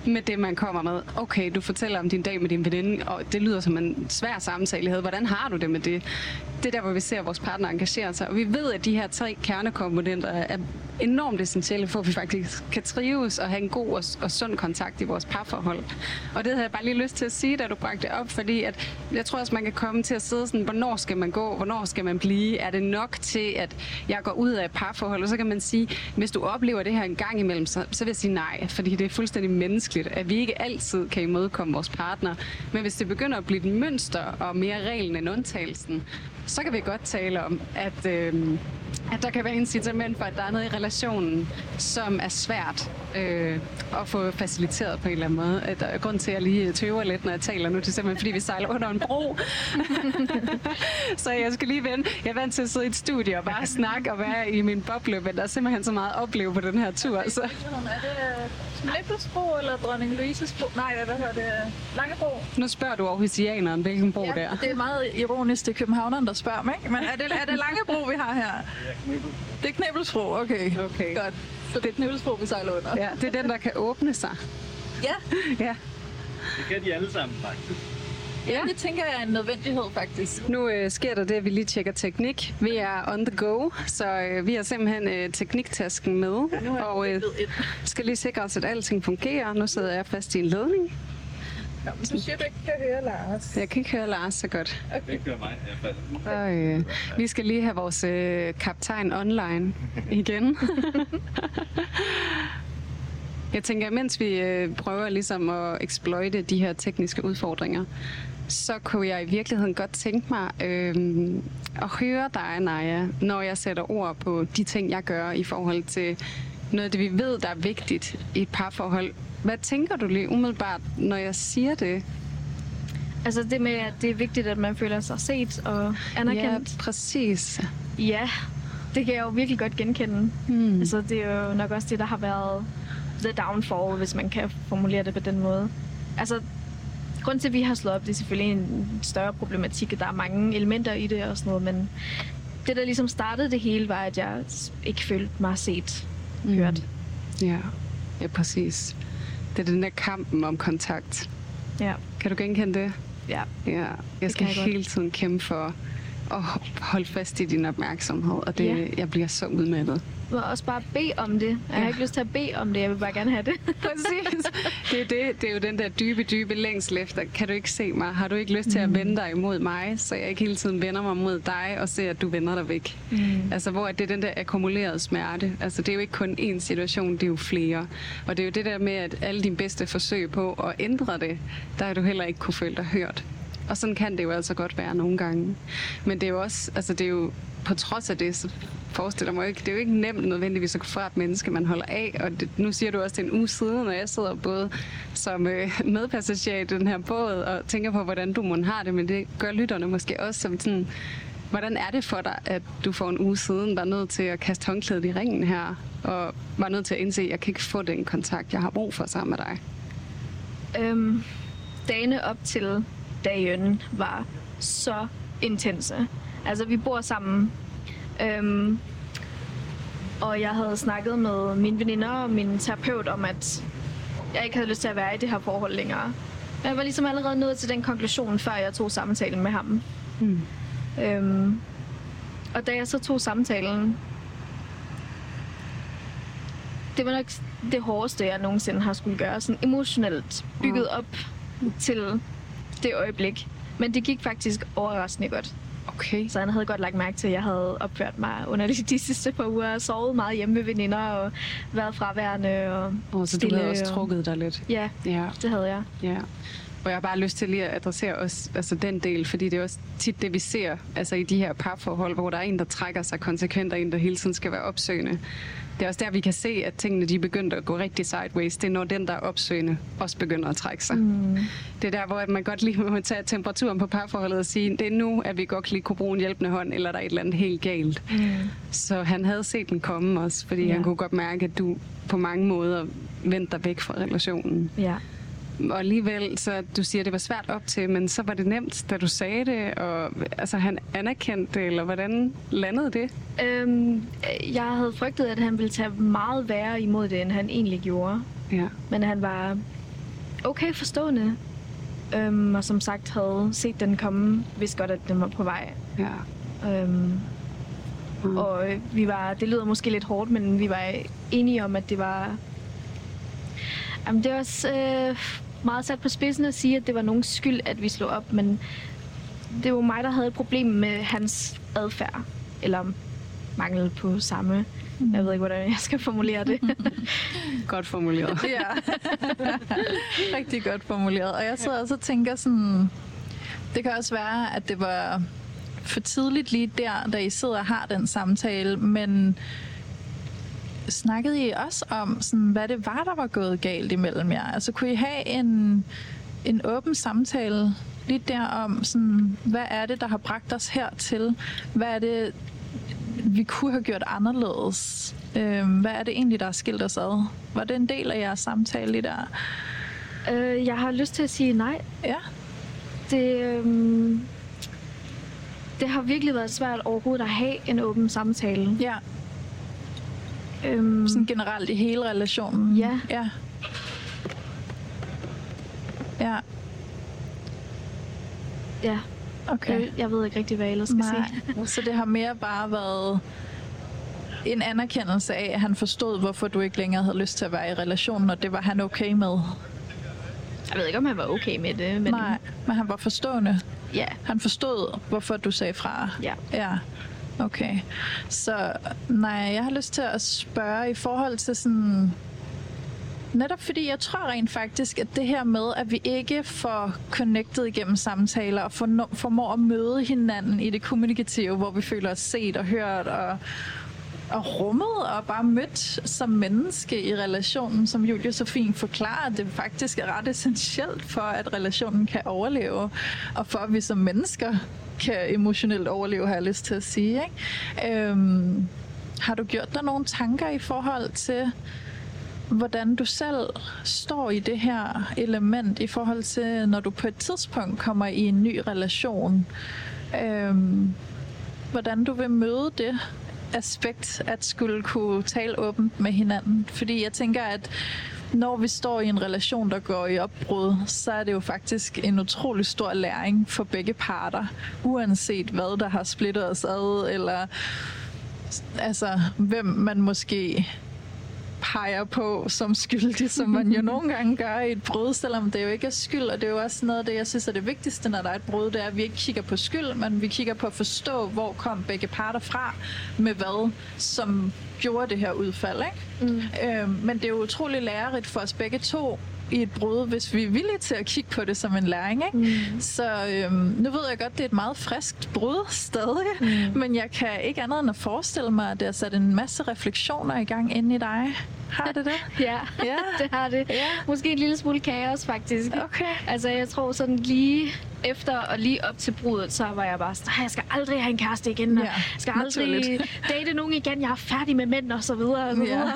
med det, man kommer med. Okay, du fortæller om din dag med din veninde, og det lyder som en svær samtale. Hvordan har du det med det? Det er der, hvor vi ser vores partner engagere sig. Og vi ved, at de her tre kernekomponenter er enormt essentielle for, at vi faktisk kan trives og have en god og, og sund kontakt i vores parforhold. Og det havde jeg bare lige lyst til at sige, da du bragte det op, fordi at jeg tror også, man kan komme til at sidde sådan, hvornår skal man gå, hvornår skal man blive? Er det nok til, at jeg går ud af et parforhold? Og så kan man sige, hvis du oplever det her en gang imellem, så, så vil jeg sige nej, fordi det er fuldstændig menneskeligt, at vi ikke altid kan imødekomme vores partner. Men hvis det begynder at blive et mønster og mere reglen end undtagelsen, så kan vi godt tale om, at, øh, at der kan være incitament for, at der er noget i relationen, som er svært øh, at få faciliteret på en eller anden måde. Der er grund til, at jeg lige tøver lidt, når jeg taler nu, det er simpelthen, fordi vi sejler under en bro. Så jeg skal lige vende. Jeg er vant til at sidde i et studie og bare snakke og være i min boble, men der er simpelthen så meget at opleve på den her tur. Så. Er det Smippelsbro eller Dronning Louises bro? Nej, hvad hedder det? Langebro? Nu spørger du aarhusianeren, hvilken bro ja, det er. Det er meget ironisk, det er københavneren, der spørger mig. Men er det, er det Langebro, vi har her? Det er Knebelsbro, okay. Okay. Godt. Så det er Knebelsbro, vi sejler under. Ja, det er den, der kan åbne sig. Ja. Ja. Det kan de alle sammen, faktisk. Ja, det tænker jeg er en nødvendighed, faktisk. Nu øh, sker der det, at vi lige tjekker teknik. Vi er on the go, så øh, vi har simpelthen øh, tekniktasken med. Ja, og øh, skal lige sikre os, at alting fungerer. Nu sidder jeg fast i en ledning. Ja, men du siger, du ikke kan høre Lars. Jeg kan ikke høre Lars så godt. Okay. Det gør mig i hvert fald. Og, øh, vi skal lige have vores øh, kaptajn online igen. Jeg tænker, mens vi øh, prøver ligesom at exploite de her tekniske udfordringer, så kunne jeg i virkeligheden godt tænke mig øh, at høre dig, Naja, når jeg sætter ord på de ting, jeg gør i forhold til noget af det, vi ved, der er vigtigt i et parforhold. Hvad tænker du lige umiddelbart, når jeg siger det? Altså det med, at det er vigtigt, at man føler sig set og anerkendt. Ja, præcis. Ja, det kan jeg jo virkelig godt genkende. Hmm. Altså det er jo nok også det, der har været the downfall, hvis man kan formulere det på den måde. Altså, grunden til, at vi har slået op, det er selvfølgelig en større problematik, og der er mange elementer i det og sådan noget, men det, der ligesom startede det hele, var, at jeg ikke følte mig set og Mm. hørt. Ja, ja, præcis. Det er den der kampen om kontakt. Ja, Kan du genkende det? ja. Ja, jeg skal kan jeg hele tiden kæmpe for at holde fast i din opmærksomhed, og det, Ja. jeg bliver så udmattet. Jeg må også bare bede om det. Jeg har Ja. ikke lyst til at bede om det, jeg vil bare gerne have det. Præcis. Det er, det, det er jo den der dybe, dybe længsel efter. Kan du ikke se mig? Har du ikke lyst til at vende dig imod mig, så jeg ikke hele tiden vender mig mod dig og ser, at du vender dig væk? Mm. Altså, hvor det er den der akkumulerede smerte. Altså, det er jo ikke kun én situation, det er jo flere. Og det er jo det der med, at alle dine bedste forsøg på at ændre det, der har du heller ikke kunne føle dig hørt. Og sådan kan det jo altså godt være nogle gange. Men det er jo også, altså det er jo på trods af det, så forestiller mig ikke, det er jo ikke nemt nødvendigvis at gå fra et menneske, man holder af. Og det, nu siger du også, det er en uge siden, når jeg sidder både som øh, medpassager i den her båd og tænker på, hvordan du må har det, men det gør lytterne måske også som sådan, hvordan er det for dig, at du for en uge siden var nødt til at kaste håndklædet i ringen her, og var nødt til at indse, at jeg kan ikke få den kontakt, jeg har brug for sammen med dig? Øhm, dagene op til dagen var så intense. Altså, vi bor sammen. Øhm, og jeg havde snakket med mine veninder og min terapeut om, at jeg ikke havde lyst til at være i det her forhold længere. Jeg var ligesom allerede nået til den konklusion, før jeg tog samtalen med ham. Mm. Øhm, og da jeg så tog samtalen, det var nok det hårdeste, jeg nogensinde har skulle gøre. Sådan emotionelt bygget op til det øjeblik. Men det gik faktisk overraskende godt. Okay. Så han havde godt lagt mærke til, at jeg havde opført mig under de, de sidste par uger og sovet meget hjemme med veninder og været fraværende og Og så du stille havde også og- trukket dig lidt. Ja, Ja. det havde jeg. Ja, og jeg har bare lyst til lige at adressere også, altså den del, fordi det er også tit det, vi ser altså i de her parforhold, hvor der er en, der trækker sig konsekvent, og en, der hele tiden skal være opsøgende. Det er også der, vi kan se, at tingene de er begyndt at gå rigtig sideways. Det er når den, der er opsøgende, også begynder at trække sig. Mm. Det er der, hvor man godt lige må tage temperaturen på parforholdet og sige, det er nu, at vi godt lige kunne bruge en hjælpende hånd, eller der er et eller andet helt galt. Mm. Så han havde set den komme også, fordi ja. han kunne godt mærke, at du på mange måder vendte dig væk fra relationen. Ja. Og alligevel, så du siger, at det var svært op til, men så var det nemt, da du sagde det, og altså han anerkendte det, eller hvordan landede det? Øhm, jeg havde frygtet, at han ville tage meget værre imod det, end han egentlig gjorde. Ja. Men han var okay forstående. Øhm, og som sagt havde set den komme, vidste godt, at den var på vej. Ja. Øhm, Mm. Og øh, vi var, det lyder måske lidt hårdt, men vi var enige om, at det var... Jamen, det var også øh, meget sat på spidsen at sige, at det var nogens skyld, at vi slog op, men det var mig, der havde et problem med hans adfærd, eller mangel på samme. Jeg ved ikke, hvordan jeg skal formulere det. Godt formuleret. Ja, rigtig godt formuleret. Og jeg sidder også og tænker sådan, det kan også være, at det var for tidligt lige der, da I sidder og har den samtale, men snakkede I også om, sådan, hvad det var, der var gået galt imellem jer? Altså kunne I have en, en åben samtale lige der om, sådan, hvad er det, der har bragt os hertil? Hvad er det, vi kunne have gjort anderledes? Øhm, hvad er det egentlig, der har skilt os ad? Var det en del af jeres samtale lige der? øh, jeg har lyst til at sige nej. Ja. Det, øhm, det har virkelig været svært overhovedet at have en åben samtale. Ja. Øhm, Sådan generelt i hele relationen? Ja. Ja. Ja. ja. Okay. Jeg, jeg ved ikke rigtig, hvad jeg ellers skal Nej. sige. Så det har mere bare været en anerkendelse af, at han forstod, hvorfor du ikke længere havde lyst til at være i relationen, og det var han okay med? Jeg ved ikke, om han var okay med det, men Nej, men han var forstående. ja. Han forstod, hvorfor du sagde fra. Ja. Ja. Okay. Så nej, jeg har lyst til at spørge i forhold til sådan... Netop fordi jeg tror rent faktisk, at det her med, at vi ikke får connected igennem samtaler og formår at møde hinanden i det kommunikative, hvor vi føler os set og hørt og, og rummet og bare mødt som menneske i relationen, som Julie så fint forklarer, det faktisk er ret essentielt for, at relationen kan overleve, og for at vi som mennesker kan emotionelt overleve, har jeg lyst til at sige. Ikke? Øhm, har du gjort dig nogle tanker i forhold til, hvordan du selv står i det her element i forhold til, når du på et tidspunkt kommer i en ny relation? Øhm, hvordan du vil møde det aspekt, at skulle kunne tale åbent med hinanden? Fordi jeg tænker, at når vi står i en relation, der går i opbrud, så er det jo faktisk en utrolig stor læring for begge parter, uanset hvad der har splittet os ad, eller altså, hvem man måske peger på som skyldig, som man jo nogle gange gør i et brud, selvom det jo ikke er skyld, og det er jo også noget af det, jeg synes er det vigtigste, når der er et brud, det er, at vi ikke kigger på skyld, men vi kigger på at forstå, hvor kom begge parter fra, med hvad, som gjorde det her udfald, ikke? Mm. Øhm, men det er jo utrolig lærerigt for os begge to i et brud, hvis vi er villige til at kigge på det som en læring, ikke? Mm. Så øhm, nu ved jeg godt, det er et meget friskt brud stadig, mm. men jeg kan ikke andet end at forestille mig, at det har sat en masse refleksioner i gang inde i dig. Har det det? Ja, ja, det har det. Ja. Måske en lille smule kaos, faktisk. Okay. Altså, jeg tror sådan lige efter og lige op til brudet, så var jeg bare sådan, jeg skal aldrig have en kæreste igen, og Ja, jeg skal aldrig naturligt. date nogen igen, jeg er færdig med mænd, og så videre, og så Ja. videre.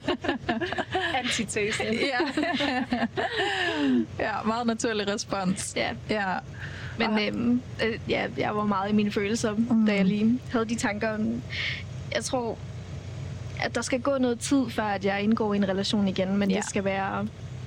Antitese. Ja. Ja, meget naturlig respons. Ja. Ja. Men Og- øhm, øh, ja, jeg var meget i mine følelser, Mm. mm. da jeg lige havde de tanker. Jeg tror, at der skal gå noget tid, før at jeg indgår i en relation igen, men Ja. det skal være...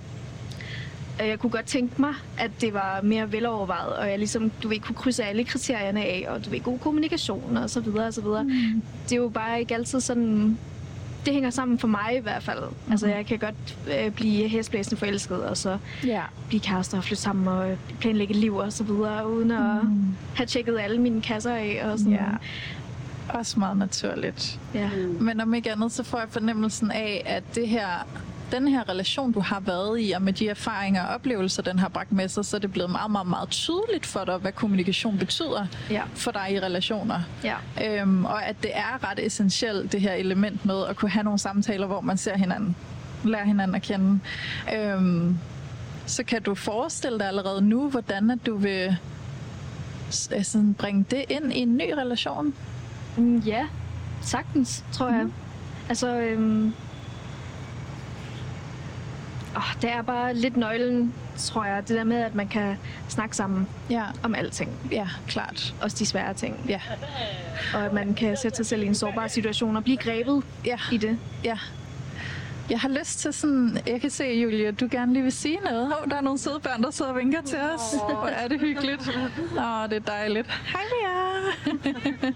Øh, Jeg kunne godt tænke mig, at det var mere velovervejet, og jeg ligesom, du ved, kunne krydse alle kriterierne af, og du ved, god kommunikation og så videre og så videre. Mm. Det er jo bare ikke altid sådan... Det hænger sammen for mig i hvert fald. Mm. Altså, jeg kan godt øh, blive hæsblæsende forelsket, og så Ja. blive kærester og flytte sammen og planlægge liv og så videre, uden at Mm. have tjekket alle mine kasser af og sådan. Ja. Også meget naturligt. Ja. Men om ikke andet, så får jeg fornemmelsen af, at det her, den her relation, du har været i, og med de erfaringer og oplevelser, den har bragt med sig, så er det blevet meget, meget, meget tydeligt for dig, hvad kommunikation betyder Ja. for dig i relationer. Ja. Øhm, og at det er ret essentielt, det her element med at kunne have nogle samtaler, hvor man ser hinanden, lærer hinanden at kende. Øhm, så kan du forestille dig allerede nu, hvordan at du vil s- sådan bringe det ind i en ny relation? Mm, ja, sagtens, tror jeg. Mhm. Altså, øhm... oh, det er bare lidt nøglen, tror jeg. Det der med, at man kan snakke sammen Ja, om alting. ja, klart. Også de svære ting. Ja, Og at man kan sætte sig selv i en sårbar situation og blive grebet ja, i det. ja. Jeg har lyst til sådan... Jeg kan se, Julie, at du gerne lige vil sige noget. Hov, der er nogle søde børn, der sidder og vinker til os. Hvor er det hyggeligt. Åh, det er dejligt. Hej med jer.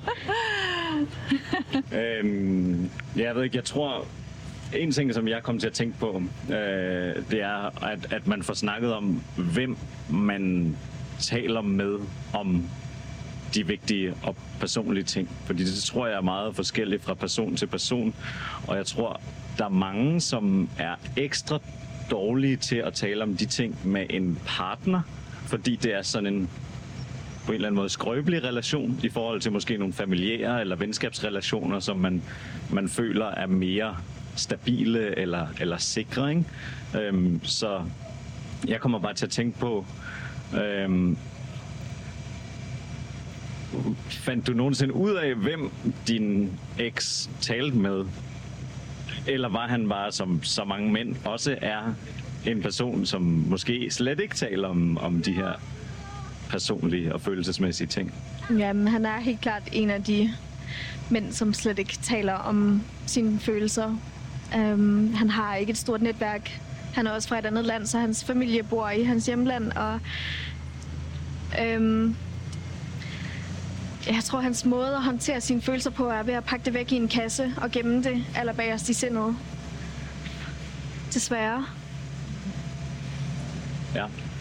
øhm, jeg ved ikke, jeg tror... En ting, som jeg kom til at tænke på, øh, det er, at, at man får snakket om, hvem man taler med om de vigtige og personlige ting. Fordi det tror jeg er meget forskelligt fra person til person. Og jeg tror, der er mange, som er ekstra dårlige til at tale om de ting med en partner, fordi det er sådan en på en eller anden måde skrøbelig relation i forhold til måske nogle familiære eller venskabsrelationer, som man, man føler er mere stabile eller, eller sikre. Ikke? Øhm, så jeg kommer bare til at tænke på, øhm, fandt du nogensinde ud af, hvem din eks talte med? Eller var han bare, som så mange mænd også er, en person, som måske slet ikke taler om, om de her personlige og følelsesmæssige ting? Jamen, han er helt klart en af de mænd, som slet ikke taler om sine følelser. Um, han har ikke et stort netværk. Han er også fra et andet land, så hans familie bor i hans hjemland, og um, jeg tror, hans måde at håndtere sine følelser på er ved at pakke det væk i en kasse og gemme det allerbagerst i sindet. Desværre. Ja.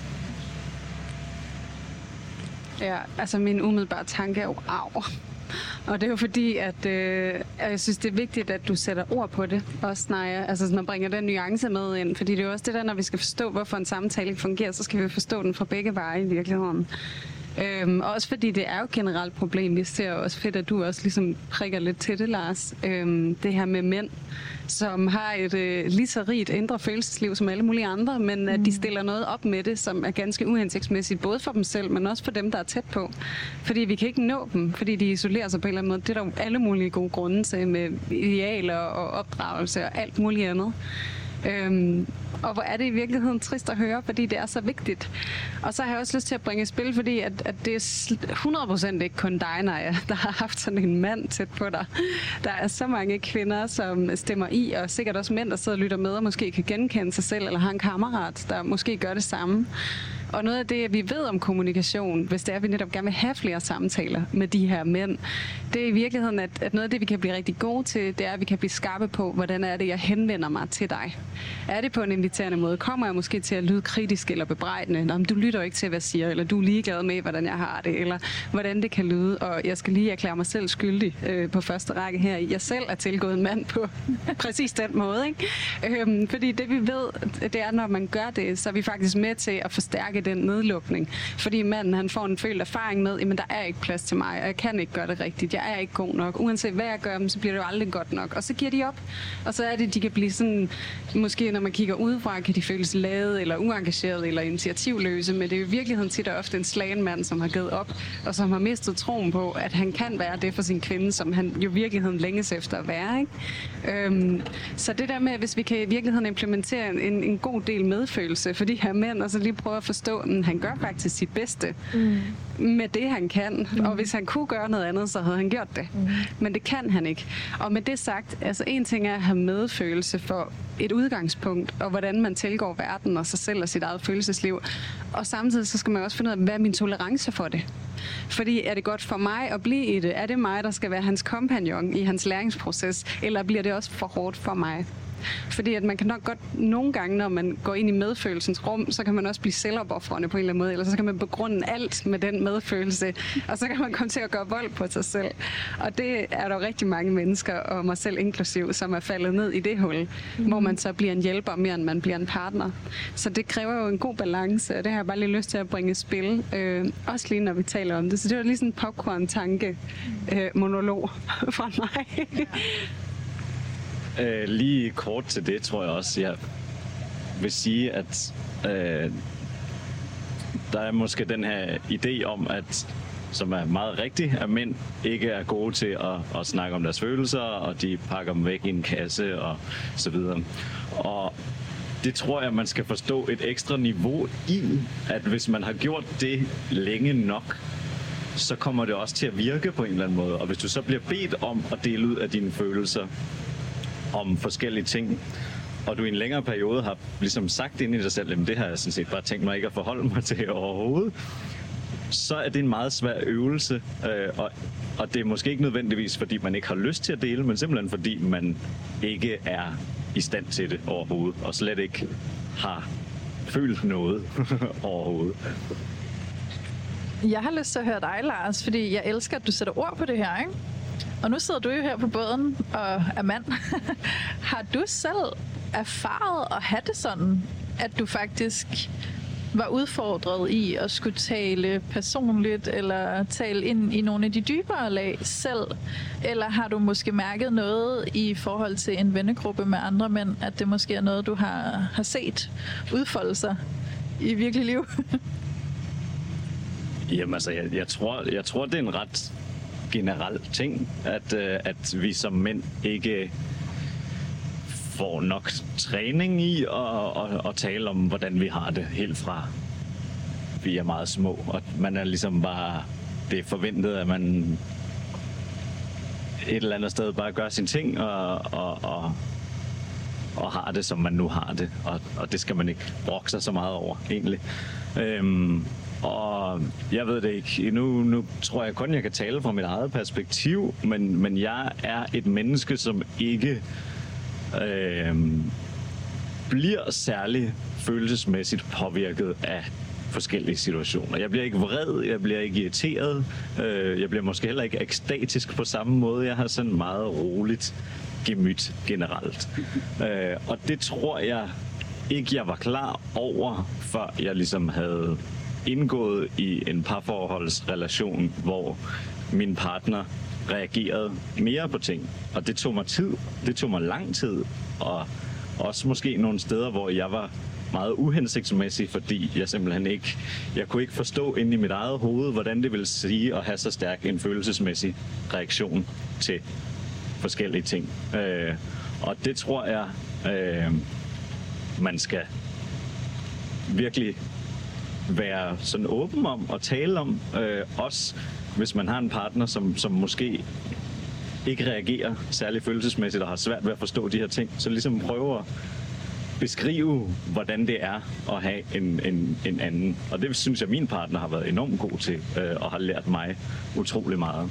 Ja, altså min umiddelbare tanke er jo arv. Og det er jo fordi, at øh, jeg synes, det er vigtigt, at du sætter ord på det. Også når jeg, altså, man bringer den nuance med ind. Fordi det er jo også det der, når vi skal forstå, hvorfor en samtale fungerer, så skal vi forstå den fra begge veje i virkeligheden. Øhm, også fordi det er jo et generelt problem. Vi ser også fedt, at du også ligesom prikker lidt til det, Lars. Øhm, det her med mænd, som har et øh, lige så rigt indre følelsesliv som alle mulige andre, men mm. at de stiller noget op med det, som er ganske uhensigtsmæssigt, både for dem selv, men også for dem, der er tæt på. Fordi vi kan ikke nå dem, fordi de isolerer sig på en eller anden måde. Det er der jo alle mulige gode grunde til, med idealer og opdragelse og alt muligt andet. Øhm, og hvor er det i virkeligheden trist at høre, fordi det er så vigtigt. Og så har jeg også lyst til at bringe i spil, fordi at, at det er hundrede procent ikke kun dig, Naja, der har haft sådan en mand tæt på dig. Der er så mange kvinder, som stemmer i, og sikkert også mænd, der sidder og lytter med, og måske kan genkende sig selv, eller har en kammerat, der måske gør det samme. Og noget af det, vi ved om kommunikation, hvis det er, at vi netop gerne vil have flere samtaler med de her mænd, det er i virkeligheden, at, at noget af det, vi kan blive rigtig gode til, det er, at vi kan blive skarpe på, hvordan er det, jeg henvender mig til dig. Er det på en inviterende måde? Kommer jeg måske til at lyde kritisk eller bebrejdende? Nå, men du lytter ikke til, hvad jeg siger, eller du er ligeglad med, hvordan jeg har det, eller hvordan det kan lyde. Og jeg skal lige erklære mig selv skyldig øh, på første række her. Jeg selv er tilgået en mand på præcis den måde, ikke? Øhm, fordi det, vi ved, det er, når man gør det, så er vi faktisk med til at forstærke den nedlukning. Fordi manden, han får en følt erfaring med, jamen der er ikke plads til mig, og jeg kan ikke gøre det rigtigt, jeg er ikke god nok. Uanset hvad jeg gør, så bliver det jo aldrig godt nok. Og så giver de op. Og så er det, de kan blive sådan, måske når man kigger udefra, kan de føles lade, eller uengageret, eller initiativløse, men det er jo i virkeligheden tit og ofte en slagen mand, som har givet op, og som har mistet troen på, at han kan være det for sin kvinde, som han jo i virkeligheden længes efter at være, ikke? Øhm, så det der med, hvis vi kan i virkeligheden implementere en, en god del medfølelse for de her mænd, og så lige prøve at forstå, at han gør faktisk sit bedste mm. med det, han kan. Mm. Og hvis han kunne gøre noget andet, så havde han gjort det. Mm. Men det kan han ikke. Og med det sagt, altså en ting er at have medfølelse for et udgangspunkt, og hvordan man tilgår verden og sig selv og sit eget følelsesliv. Og samtidig så skal man også finde ud af, hvad er min tolerance for det? Fordi er det godt for mig at blive i det? Er det mig, der skal være hans kompagnon i hans læringsproces? Eller bliver det også for hårdt for mig? Fordi at man kan nok godt nogle gange, når man går ind i medfølelsens rum, så kan man også blive selvopofrende på en eller anden måde, eller så kan man begrunde alt med den medfølelse, og så kan man komme til at gøre vold på sig selv. Og det er der rigtig mange mennesker, og mig selv inklusiv, som er faldet ned i det hul, mm. hvor man så bliver en hjælper mere, end man bliver en partner. Så det kræver jo en god balance, og det har jeg bare lige lyst til at bringe i spil, øh, også lige når vi taler om det. Så det var lige sådan en popcorn-tanke øh, monolog fra mig. Øh, lige kort til det, tror jeg også, jeg vil sige, at øh, der er måske den her idé om, at som er meget rigtig, at mænd ikke er gode til at, at snakke om deres følelser, og de pakker dem væk i en kasse og så videre. Og det tror jeg, man skal forstå et ekstra niveau i, at hvis man har gjort det længe nok, så kommer det også til at virke på en eller anden måde. Og hvis du så bliver bedt om at dele ud af dine følelser om forskellige ting, og du i en længere periode har ligesom sagt ind i dig selv, at det har jeg sådan set bare tænkt mig ikke at forholde mig til overhovedet, så er det en meget svær øvelse, øh, og, og det er måske ikke nødvendigvis, fordi man ikke har lyst til at dele, men simpelthen fordi man ikke er i stand til det overhovedet, og slet ikke har følt noget overhovedet. Jeg har lyst til at høre dig, Lars, fordi jeg elsker, at du sætter ord på det her, ikke? Og nu sidder du jo her på båden og er mand. Har du selv erfaret at have det sådan, at du faktisk var udfordret i at skulle tale personligt eller tale ind i nogle af de dybere lag selv? Eller har du måske mærket noget i forhold til en vennegruppe med andre mænd, at det måske er noget, du har, har set udfolde sig i virkelig liv? Jamen altså, jeg, jeg, tror, jeg tror, det er en ret generel ting, at, at vi som mænd ikke får nok træning i at, at, at tale om, hvordan vi har det helt fra vi er meget små. Og man er ligesom bare, det er forventet, at man et eller andet sted bare gør sine ting og, og, og, og har det, som man nu har det. Og, og det skal man ikke brokke sig så meget over, egentlig. Øhm, Og jeg ved det ikke. Nu, nu tror jeg kun, jeg kan tale fra mit eget perspektiv, men, men jeg er et menneske, som ikke øh, bliver særlig følelsesmæssigt påvirket af forskellige situationer. Jeg bliver ikke vred, jeg bliver ikke irriteret, øh, jeg bliver måske heller ikke ekstatisk på samme måde. Jeg har sådan meget roligt gemyt generelt. øh, og det tror jeg ikke, jeg var klar over, før jeg ligesom havde indgået i en parforholdsrelation, hvor min partner reagerede mere på ting. Og det tog mig tid. Det tog mig lang tid. Og også måske nogle steder, hvor jeg var meget uhensigtsmæssig, fordi jeg simpelthen ikke, jeg kunne ikke forstå inde i mit eget hoved, hvordan det ville sige at have så stærk en følelsesmæssig reaktion til forskellige ting. Øh, og det tror jeg, øh, man skal virkelig være sådan åben om og tale om, øh, også hvis man har en partner, som, som måske ikke reagerer særlig følelsesmæssigt og har svært ved at forstå de her ting, så ligesom prøve at beskrive, hvordan det er at have en, en, en anden. Og det synes jeg, min partner har været enormt god til, øh, og har lært mig utrolig meget.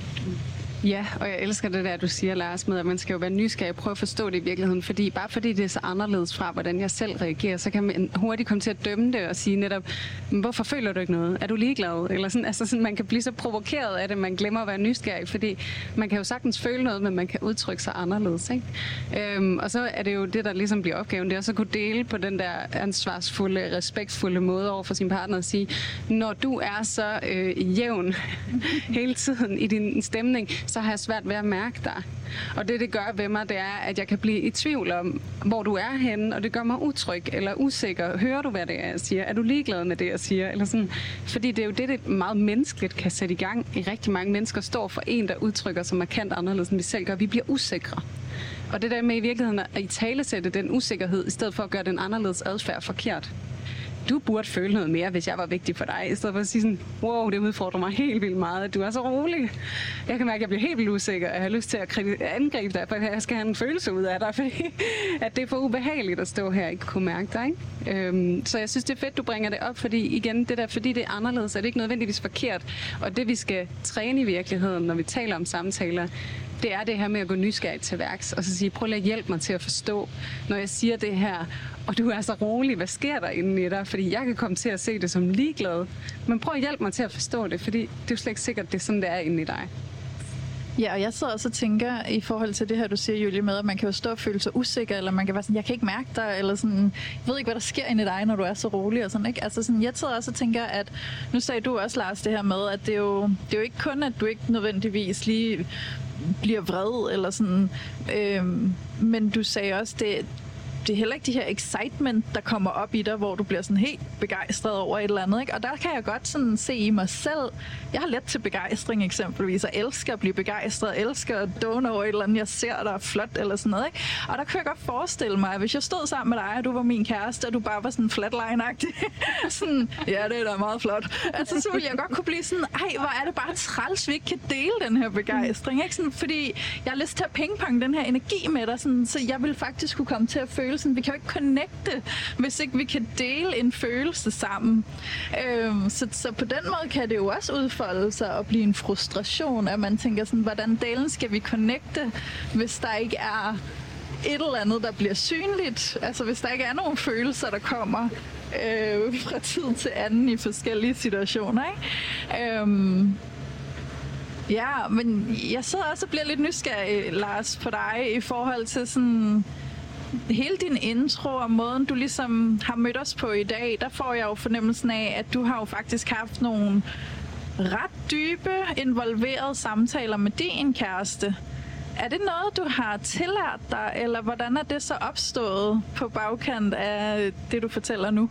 Ja, og jeg elsker det der, du siger, Lars, med at man skal jo være nysgerrig og prøve at forstå det i virkeligheden, fordi bare fordi det er så anderledes fra, hvordan jeg selv reagerer, så kan man hurtigt komme til at dømme det og sige netop, hvorfor føler du ikke noget? Er du ligeglad? Eller sådan, altså sådan, man kan blive så provokeret af det, man glemmer at være nysgerrig, fordi man kan jo sagtens føle noget, men man kan udtrykke sig anderledes, ikke? Øhm, og så er det jo det, der ligesom bliver opgaven, det er også at kunne dele på den der ansvarsfulde, respektfulde måde over for sin partner og sige, når du er så øh, jævn hele tiden i din stemning, så har jeg svært ved at mærke dig. Og det, det gør ved mig, det er, at jeg kan blive i tvivl om, hvor du er henne, og det gør mig utryg eller usikker. Hører du, hvad det er, jeg siger? Er du ligeglad med det, jeg siger? Eller sådan. Fordi det er jo det, det meget menneskeligt kan sætte i gang. I rigtig mange mennesker står for en, der udtrykker sig markant anderledes, end vi selv gør. Vi bliver usikre. Og det der med i virkeligheden at italesætte den usikkerhed, i stedet for at gøre den anderledes adfærd forkert. Du burde føle noget mere, hvis jeg var vigtig for dig, i stedet for at sige sådan, wow, det udfordrer mig helt vildt meget, at du er så rolig. Jeg kan mærke, at jeg bliver helt vildt usikker, og jeg har lyst til at angribe dig, for jeg skal have en følelse ud af dig, fordi at det er for ubehageligt at stå her og ikke kunne mærke dig. Ikke? Øhm, så jeg synes, det er fedt, du bringer det op, fordi igen, det der, fordi det er anderledes, er det ikke nødvendigvis forkert. Og det, vi skal træne i virkeligheden, når vi taler om samtaler, det er det her med at gå nysgerrigt til værks, og så sige, prøv lige at hjælpe mig til at forstå, når jeg siger det her, og du er så rolig, hvad sker der inde i dig? Fordi jeg kan komme til at se det som ligeglad. Men prøv at hjælpe mig til at forstå det, fordi det er jo slet ikke sikkert, det er sådan, det er inde i dig. Ja, og jeg sidder også og tænker i forhold til det her, du siger, Julie, med, at man kan jo stå og føle sig usikker, eller man kan være sådan, jeg kan ikke mærke dig, eller sådan, jeg ved ikke, hvad der sker inde i dig, når du er så rolig og sådan, ikke? Altså sådan, jeg sidder også og tænker, at, nu sagde du også, Lars, det her med, at det er jo, det er jo ikke kun, at du ikke nødvendigvis lige bliver vred, eller sådan, øhm, men du sagde også, det det er heller ikke de her excitement, der kommer op i dig, hvor du bliver sådan helt begejstret over et eller andet, ikke? Og der kan jeg godt sådan se i mig selv. Jeg har let til begejstring eksempelvis, og elsker at blive begejstret, elsker at dåne over et eller andet, jeg ser, der er flot eller sådan noget, ikke? Og der kunne jeg godt forestille mig, at hvis jeg stod sammen med dig, og du var min kæreste, og du bare var sådan flatline-agtig, sådan, ja, det er da meget flot. Altså, så ville jeg godt kunne blive sådan, ej, hvor er det bare træls, vi ikke kan dele den her begejstring, ikke? Sådan, fordi jeg har lyst til at pingpong den her energi med dig, sådan, så jeg vil faktisk kunne komme til at føle følelsen. Vi kan jo ikke connecte, hvis ikke vi kan dele en følelse sammen. Øhm, så, så på den måde kan det jo også udfolde sig og blive en frustration, at man tænker sådan, hvordan delen skal vi connecte, hvis der ikke er et eller andet, der bliver synligt. Altså hvis der ikke er nogen følelser, der kommer øh, fra tid til anden i forskellige situationer, ikke? Øhm, ja, men jeg sidder også og bliver lidt nysgerrig, Lars, på dig i forhold til sådan hele din intro og måden, du ligesom har mødt os på i dag. Der får jeg jo fornemmelsen af, at du har jo faktisk haft nogle ret dybe, involverede samtaler med din kæreste. Er det noget, du har tillært dig, eller hvordan er det så opstået på bagkant af det, du fortæller nu?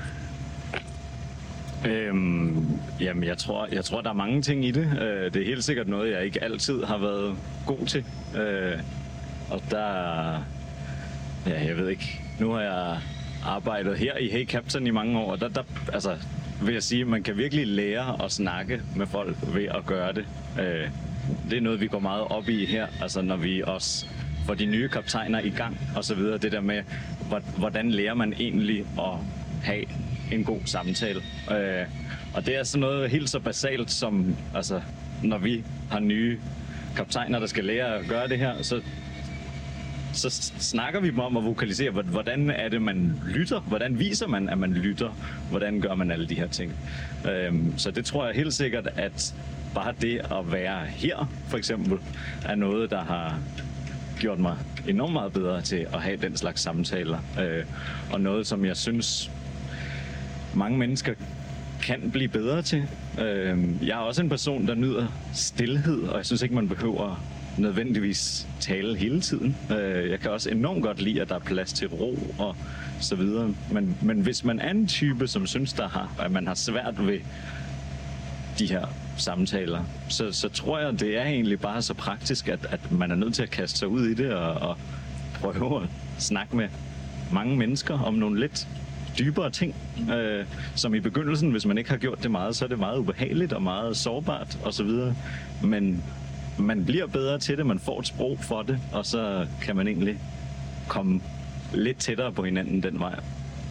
Øhm, jamen, jeg tror, jeg tror, der er mange ting i det. Øh, det er helt sikkert noget, jeg ikke altid har været god til. Øh, og der... Ja, jeg ved ikke. Nu har jeg arbejdet her i Hey Captain i mange år, og der, der altså, vil jeg sige, at man kan virkelig lære at snakke med folk ved at gøre det. Øh, det er noget, vi går meget op i her, altså når vi også får de nye kaptajner i gang og så videre. Det der med, hvordan lærer man egentlig at have en god samtale. Øh, og det er sådan noget helt så basalt som, altså, når vi har nye kaptajner, der skal lære at gøre det her, så så snakker vi dem om at vokalisere, hvordan er det, man lytter? Hvordan viser man, at man lytter? Hvordan gør man alle de her ting? Øhm, så det tror jeg helt sikkert, at bare det at være her, for eksempel, er noget, der har gjort mig enormt meget bedre til at have den slags samtaler. Øh, og noget, som jeg synes, mange mennesker kan blive bedre til. Øh, jeg er også en person, der nyder stilhed, og jeg synes ikke, man behøver nødvendigvis tale hele tiden. Jeg kan også enormt godt lide, at der er plads til ro og så videre. Men, men hvis man er en type, som synes, der har, at man har svært ved de her samtaler, så, så tror jeg, det er egentlig bare så praktisk, at, at man er nødt til at kaste sig ud i det og, og prøve at snakke med mange mennesker om nogle lidt dybere ting, øh, som i begyndelsen, hvis man ikke har gjort det meget, så er det meget ubehageligt og meget sårbart og så videre. Men man bliver bedre til det, man får et sprog for det, og så kan man egentlig komme lidt tættere på hinanden den vej.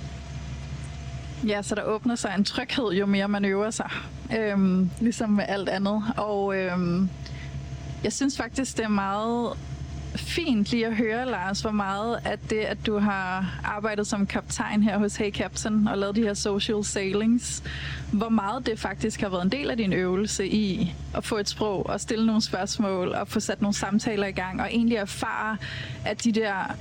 Ja, så der åbner sig en tryghed, jo mere man øver sig. Øhm, ligesom med alt andet. Og øhm, jeg synes faktisk, det er meget fint lige at høre, Lars, hvor meget at det, at du har arbejdet som kaptajn her hos Hey Captain og lavet de her social sailings, hvor meget det faktisk har været en del af din øvelse i at få et sprog og stille nogle spørgsmål og få sat nogle samtaler i gang og egentlig erfare, at de der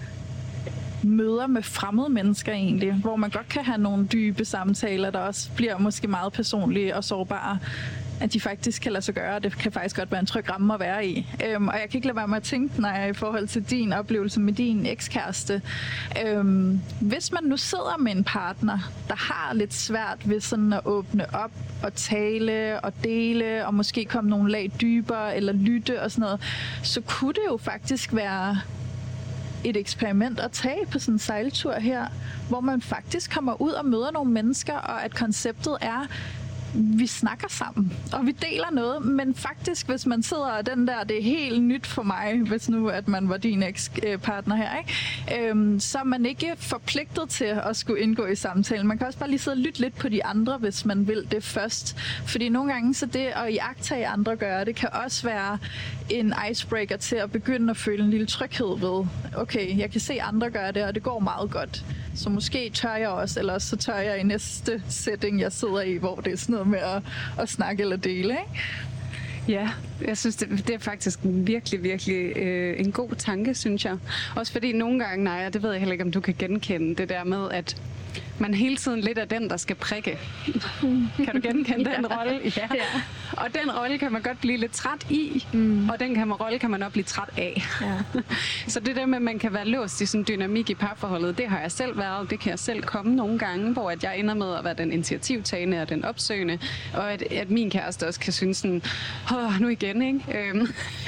møder med fremmede mennesker egentlig, hvor man godt kan have nogle dybe samtaler, der også bliver måske meget personlige og sårbare, at de faktisk kan lade sig gøre. Det kan faktisk godt være en tryg ramme at være i. Øhm, og jeg kan ikke lade være med at tænke, når jeg i forhold til din oplevelse med din ekskæreste. Øhm, hvis man nu sidder med en partner, der har lidt svært ved sådan at åbne op og tale og dele og måske komme nogle lag dybere eller lytte og sådan noget, så kunne det jo faktisk være et eksperiment at tage på sådan en sejltur her, hvor man faktisk kommer ud og møder nogle mennesker, og at konceptet er, vi snakker sammen, og vi deler noget, men faktisk, hvis man sidder og den der, det er helt nyt for mig, hvis nu, at man var din eks-partner her, ikke? Øhm, så er man ikke forpligtet til at skulle indgå i samtalen. Man kan også bare lige sidde og lytte lidt på de andre, hvis man vil det først. Fordi nogle gange, så det at iagttage andre gøre, det kan også være en icebreaker til at begynde at føle en lille tryghed ved, okay, jeg kan se andre gøre det, og det går meget godt. Så måske tør jeg også, eller så tør jeg i næste setting, jeg sidder i, hvor det er sådan noget med at, at snakke eller dele, ikke? Ja, jeg synes, det, det er faktisk virkelig, virkelig øh, en god tanke, synes jeg. Også fordi nogle gange, nej, det ved jeg heller ikke, om du kan genkende det der med, at man hele tiden lidt er den, der skal prikke. Kan du genkende ja. den rolle? Ja. ja. Og den rolle kan man godt blive lidt træt i, mm. og den kan man, rolle kan man også blive træt af. Ja. Så det der med, at man kan være låst i sådan en dynamik i parforholdet, det har jeg selv været. Det kan jeg selv komme nogle gange, hvor at jeg ender med at være den initiativtagende og den opsøgende, og at, at min kæreste også kan synes sådan, åh, nu igen, ikke? Øhm,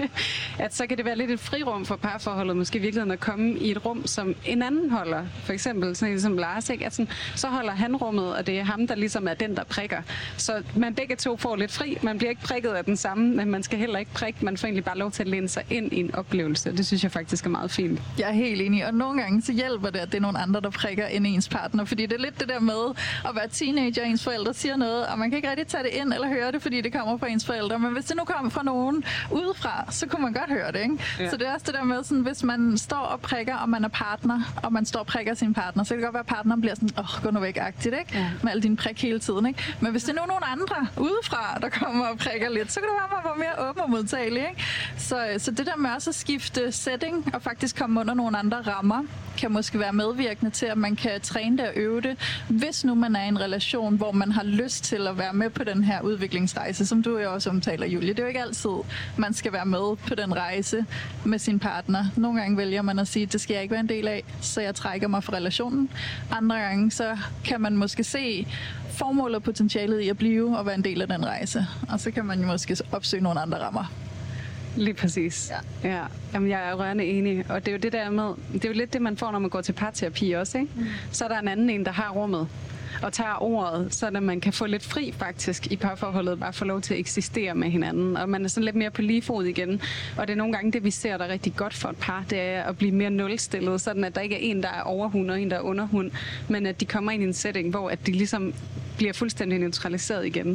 at så kan det være lidt et frirum for parforholdet, måske virkelig at komme i et rum, som en anden holder. For eksempel sådan en som Lars, ikke? At sådan, så holder han rummet, og det er ham, der ligesom er den, der prikker. Så man begge to får lidt fri. Man bliver ikke prikket af den samme, men man skal heller ikke prikke. Man får egentlig bare lov til at læne sig ind i en oplevelse. Det synes jeg faktisk er meget fint. Jeg er helt enig, og nogle gange så hjælper det, at det er nogle andre, der prikker end ens partner, fordi det er lidt det der med at være teenager, ens forældre siger noget, og man kan ikke rigtig tage det ind eller høre det, fordi det kommer fra ens forældre. Men hvis det nu kommer fra nogen udefra, så kunne man godt høre det, ikke? Ja. Så det er også det der med, sådan, hvis man står og prikker, og man er partner, og man står og prikker sin partner, så kan det godt være, at partneren bliver sådan, åh, oh, gå nu væk-agtigt, ikke? Ja. Med alle dine prik hele tiden, ikke? Men hvis det er nu nogen andre udefra, der kommer og prikker lidt, så kan det være, at man var mere åben og modtagelig, ikke? Så, så det der med også at skifte setting, og faktisk komme under nogle andre rammer, kan måske være medvirkende til, at man kan træne det og øve det, hvis nu man er i en relation, hvor man har lyst til at være med på den her udviklingsrejse, som du jo også omtaler, Julie. Det er jo ikke altid, man skal være med på den rejse med sin partner. Nogle gange vælger man at sige, det skal jeg ikke være en del af, så jeg trækker mig fra relationen. Andre gange, så kan man måske se formålet og potentialet i at blive og være en del af den rejse. Og så kan man jo måske opsøge nogle andre rammer. Lige præcis. Ja. Ja. Jamen, jeg er rørende enig. Og det er jo det der med, det er jo lidt det, man får, når man går til parterapi også, ikke? Mm. Så er der en anden en, der har rummet og tager ordet, så at man kan få lidt fri faktisk i parforholdet, bare få lov til at eksistere med hinanden. Og man er sådan lidt mere på lige fod igen. Og det er nogle gange det, vi ser, der er rigtig godt for et par, det er at blive mere nulstillet, sådan at der ikke er en, der er overhund og en, der er underhund, men at de kommer ind i en setting, hvor at de ligesom bliver fuldstændig neutraliseret igen.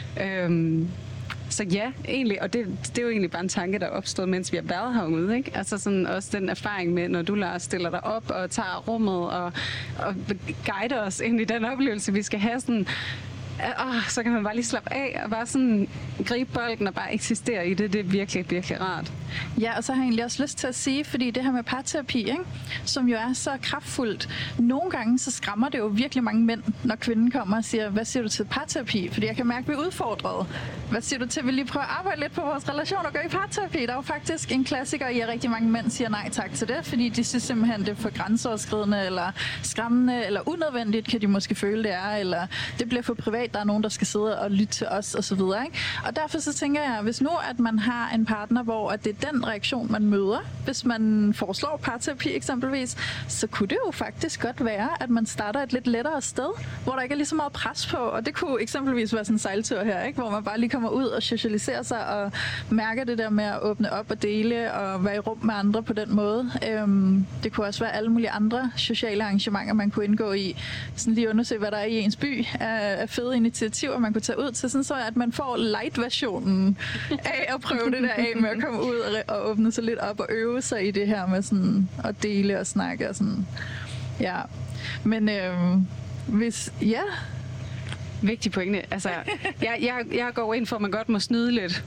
Øhm Så ja, egentlig, og det, det er jo egentlig bare en tanke, der er opstået, mens vi har været herude, ikke? Altså sådan også den erfaring med, når du, Lars, stiller dig op og tager rummet og, og guider os ind i den oplevelse, vi skal have sådan. Oh, så kan man bare lige slappe af og bare sådan gribe bolden og bare eksistere i det. Det er virkelig, virkelig rart. Ja, og så har jeg egentlig også lyst til at sige, fordi det her med parterapi, ikke, som jo er så kraftfuldt, nogle gange så skræmmer det jo virkelig mange mænd, når kvinden kommer og siger, hvad siger du til parterapi? Fordi jeg kan mærke, at vi er udfordret. Hvad siger du til, at vi lige prøver at arbejde lidt på vores relation og gå i parterapi? Der er jo faktisk en klassiker i, at rigtig mange mænd siger nej tak til det, fordi de synes simpelthen, det er for grænseoverskridende, eller skræmmende, eller unødvendigt, kan de måske føle, det er, eller det bliver for privat, der er nogen, der skal sidde og lytte til os, og så videre, ikke? Og derfor så tænker jeg, hvis nu, at man har en partner, hvor at det er den reaktion, man møder, hvis man foreslår parterapi eksempelvis, så kunne det jo faktisk godt være, at man starter et lidt lettere sted, hvor der ikke er lige så meget pres på, og det kunne eksempelvis være sådan en sejltur her, ikke? Hvor man bare lige kommer ud og socialiserer sig og mærker det der med at åbne op og dele og være i rum med andre på den måde. Øhm, det kunne også være alle mulige andre sociale arrangementer, man kunne indgå i. Sådan lige undersøge, hvad der er i ens by af, af fede initiativer, man kunne tage ud til, sådan så at man får light-versionen af at prøve det der af med at komme ud og, og åbne sig lidt op og øve sig i det her med sådan at dele og snakke og sådan. Ja. Men øhm, hvis... Ja... Vigtig pointe. Altså, jeg, jeg, jeg går ind for, at man godt må snyde lidt.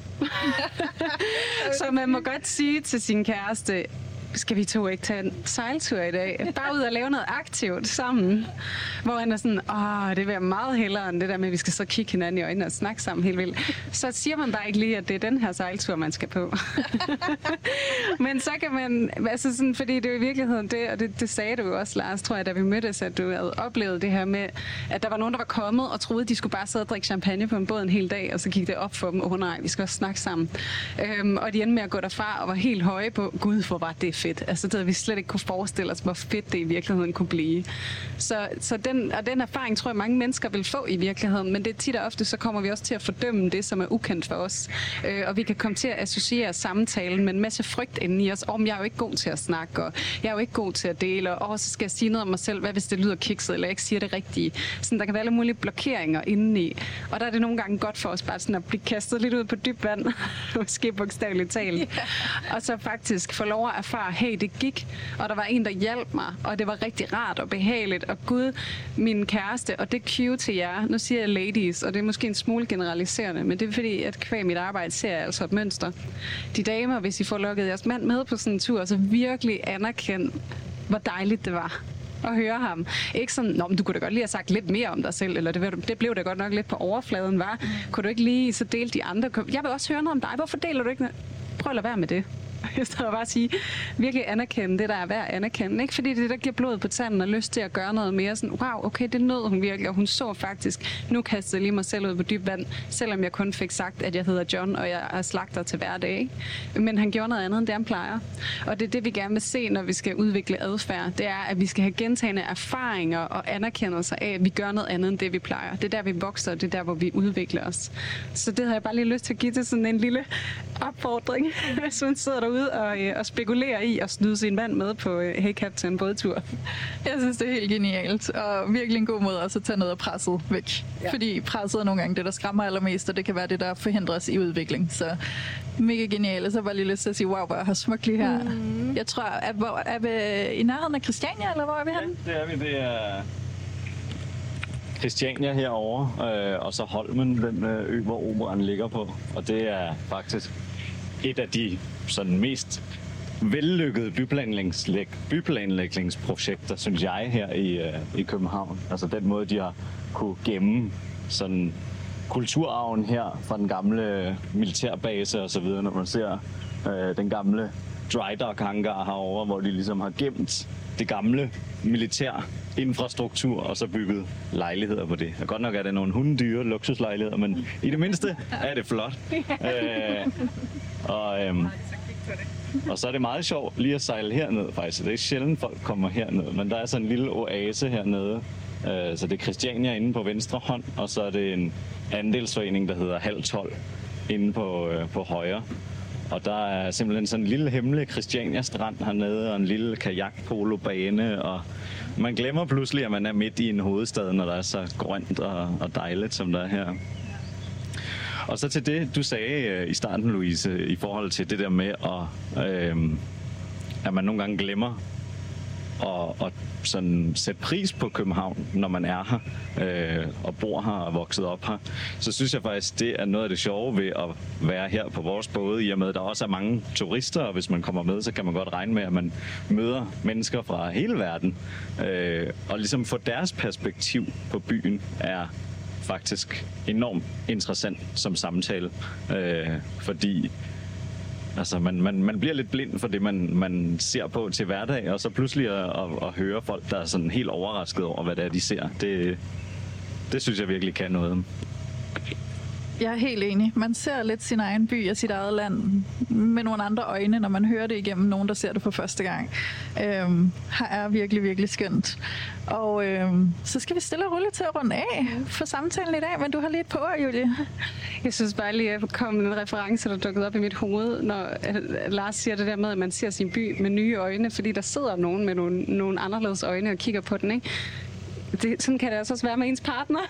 Så man må godt sige til sin kæreste, skal vi to ikke tage en sejltur i dag? Bare ud og lave noget aktivt sammen. Hvor han er sådan, åh, det vil jeg meget hellere end det der med, at vi skal så kigge hinanden i øjnene og snakke sammen helt vildt. Så siger man bare ikke lige, at det er den her sejltur, man skal på. Men så kan man, altså sådan, fordi det er i virkeligheden det, og det, det sagde du jo også, Lars, tror jeg, da vi mødtes, at du havde oplevet det her med, at der var nogen, der var kommet og troede, de skulle bare sidde og drikke champagne på en båd en hel dag, og så gik det op for dem, åh oh, nej, vi skal også snakke sammen. Øhm, og de endte med at gå derfra og var helt høje på, gud, hvor var det fedt. Altså det havde vi slet ikke kunne forestille os, hvor fedt det i virkeligheden kunne blive. Så, så den, og den erfaring tror jeg, mange mennesker vil få i virkeligheden, men det er tit og ofte, så kommer vi også til at fordømme det, som er ukendt for os. Øh, og vi kan komme til at associere samtalen med en masse frygt inden i os. Om jeg er jo ikke god til at snakke, og jeg er jo ikke god til at dele, og så skal jeg sige noget om mig selv, hvad hvis det lyder kikset, eller jeg ikke siger det rigtige. Så der kan være alle mulige blokeringer indeni. Og der er det nogle gange godt for os bare sådan at blive kastet lidt ud på dybt vand, måske bogstaveligt talt. Yeah. Og så faktisk få lov at erfare, hey, det gik, og der var en, der hjalp mig, og det var rigtig rart og behageligt, og Gud, min kæreste, og det er cue til jer. Nu siger jeg ladies, og det er måske en smule generaliserende, men det er fordi, at kvæg mit arbejde ser jeg altså et mønster. De damer, hvis I får lukket jeres mand med på sådan en tur, så virkelig anerkend, hvor dejligt det var at høre ham. Ikke sådan, nå, men du kunne da godt lige have sagt lidt mere om dig selv, eller det, det blev da godt nok lidt på overfladen, var. Kunne du ikke lige så dele de andre? Jeg vil også høre noget om dig. Hvorfor deler du ikke noget? Prøv at lade være med det. i stedet for bare at sige, virkelig anerkende det, der er værd at anerkende. Ikke fordi det er det, der giver blod på tanden og lyst til at gøre noget mere. Sådan, wow, okay, det nød hun virkelig, og hun så faktisk, nu kastede jeg lige mig selv ud på dyb vand, selvom jeg kun fik sagt, at jeg hedder John, og jeg er slagter til hverdag. Ikke? Men han gjorde noget andet, end det han plejer. Og det er det, vi gerne vil se, når vi skal udvikle adfærd. Det er, at vi skal have gentagne erfaringer og anerkendelser af, at vi gør noget andet, end det, vi plejer. Det er der, vi vokser, og det er der, hvor vi udvikler os. Så det havde jeg bare lige lyst til at give til sådan en lille opfordring, hvis man sidder derude og, og spekulerer i at snyde sin mand med på Hey Captain bådtur. Jeg synes, det er helt genialt, og virkelig en god måde også at tage noget af presset væk. Ja. Fordi presset er nogle gange det, der skræmmer allermest, og det kan være det, der forhindrer os i udvikling. Så mega genialt. Så var jeg lige lyst til at sige, wow, hvor jeg har smukt lige her. Mm. Jeg tror, at hvor, er vi i nærheden af Christiania, eller hvor er vi henne? Ja, det er vi. Det er Christiania herovre, øh, og så Holmen, den ø, hvor operaen ligger på. Og det er faktisk et af de sådan mest vellykkede byplanlægningsprojekter, byplanlægningsprojekter, synes jeg, her i, øh, i København. Altså den måde, de har kunne gemme sådan kulturarven her fra den gamle militærbase og så videre, når man ser øh, den gamle dry dock hangar herovre, hvor de ligesom har gemt det gamle militær infrastruktur og så bygget lejligheder på det. Og godt nok er det nogle hundedyre luksuslejligheder, men i det mindste er det flot. øh, og, øhm, og så er det meget sjovt lige at sejle herned faktisk. Det er sjældent folk kommer herned, men der er sådan en lille oase hernede. Øh, så det er Christiania inde på venstre hånd, og så er det en andelsforening, der hedder Halv tolv inde på, øh, på højre. Og der er simpelthen sådan en lille hemmelig Christiania-strand hernede, og en lille kajakpolobane, og man glemmer pludselig, at man er midt i en hovedstad, når der er så grønt og, og dejligt, som der er her. Og så til det, du sagde i starten, Louise, i forhold til det der med, at, øh, at man nogle gange glemmer at, at sådan sætte pris på København, når man er her øh, og bor her og vokset op her, så synes jeg faktisk, det er noget af det sjove ved at være her på vores både, i og med, at der også er mange turister, og hvis man kommer med, så kan man godt regne med, at man møder mennesker fra hele verden. Øh, og ligesom få deres perspektiv på byen er faktisk enormt interessant som samtale, øh, fordi altså, man, man, man bliver lidt blind for det, man, man ser på til hverdag, og så pludselig at, at, at høre folk, der er sådan helt overrasket over, hvad det er, de ser. Det, det synes jeg virkelig kan noget. Jeg er helt enig. Man ser lidt sin egen by og sit eget land med nogle andre øjne, når man hører det igennem nogen, der ser det for første gang. Øhm, her er virkelig, virkelig skønt. Og øhm, så skal vi stille og roligt til at runde af for samtalen i dag, men du har lige et på ord, Julie. Jeg synes bare lige, at komme en reference, der dukkede op i mit hoved, når Lars siger det der med, at man ser sin by med nye øjne, fordi der sidder nogen med nogle, nogle anderledes øjne og kigger på den, ikke? Det, sådan kan det også være med ens partner.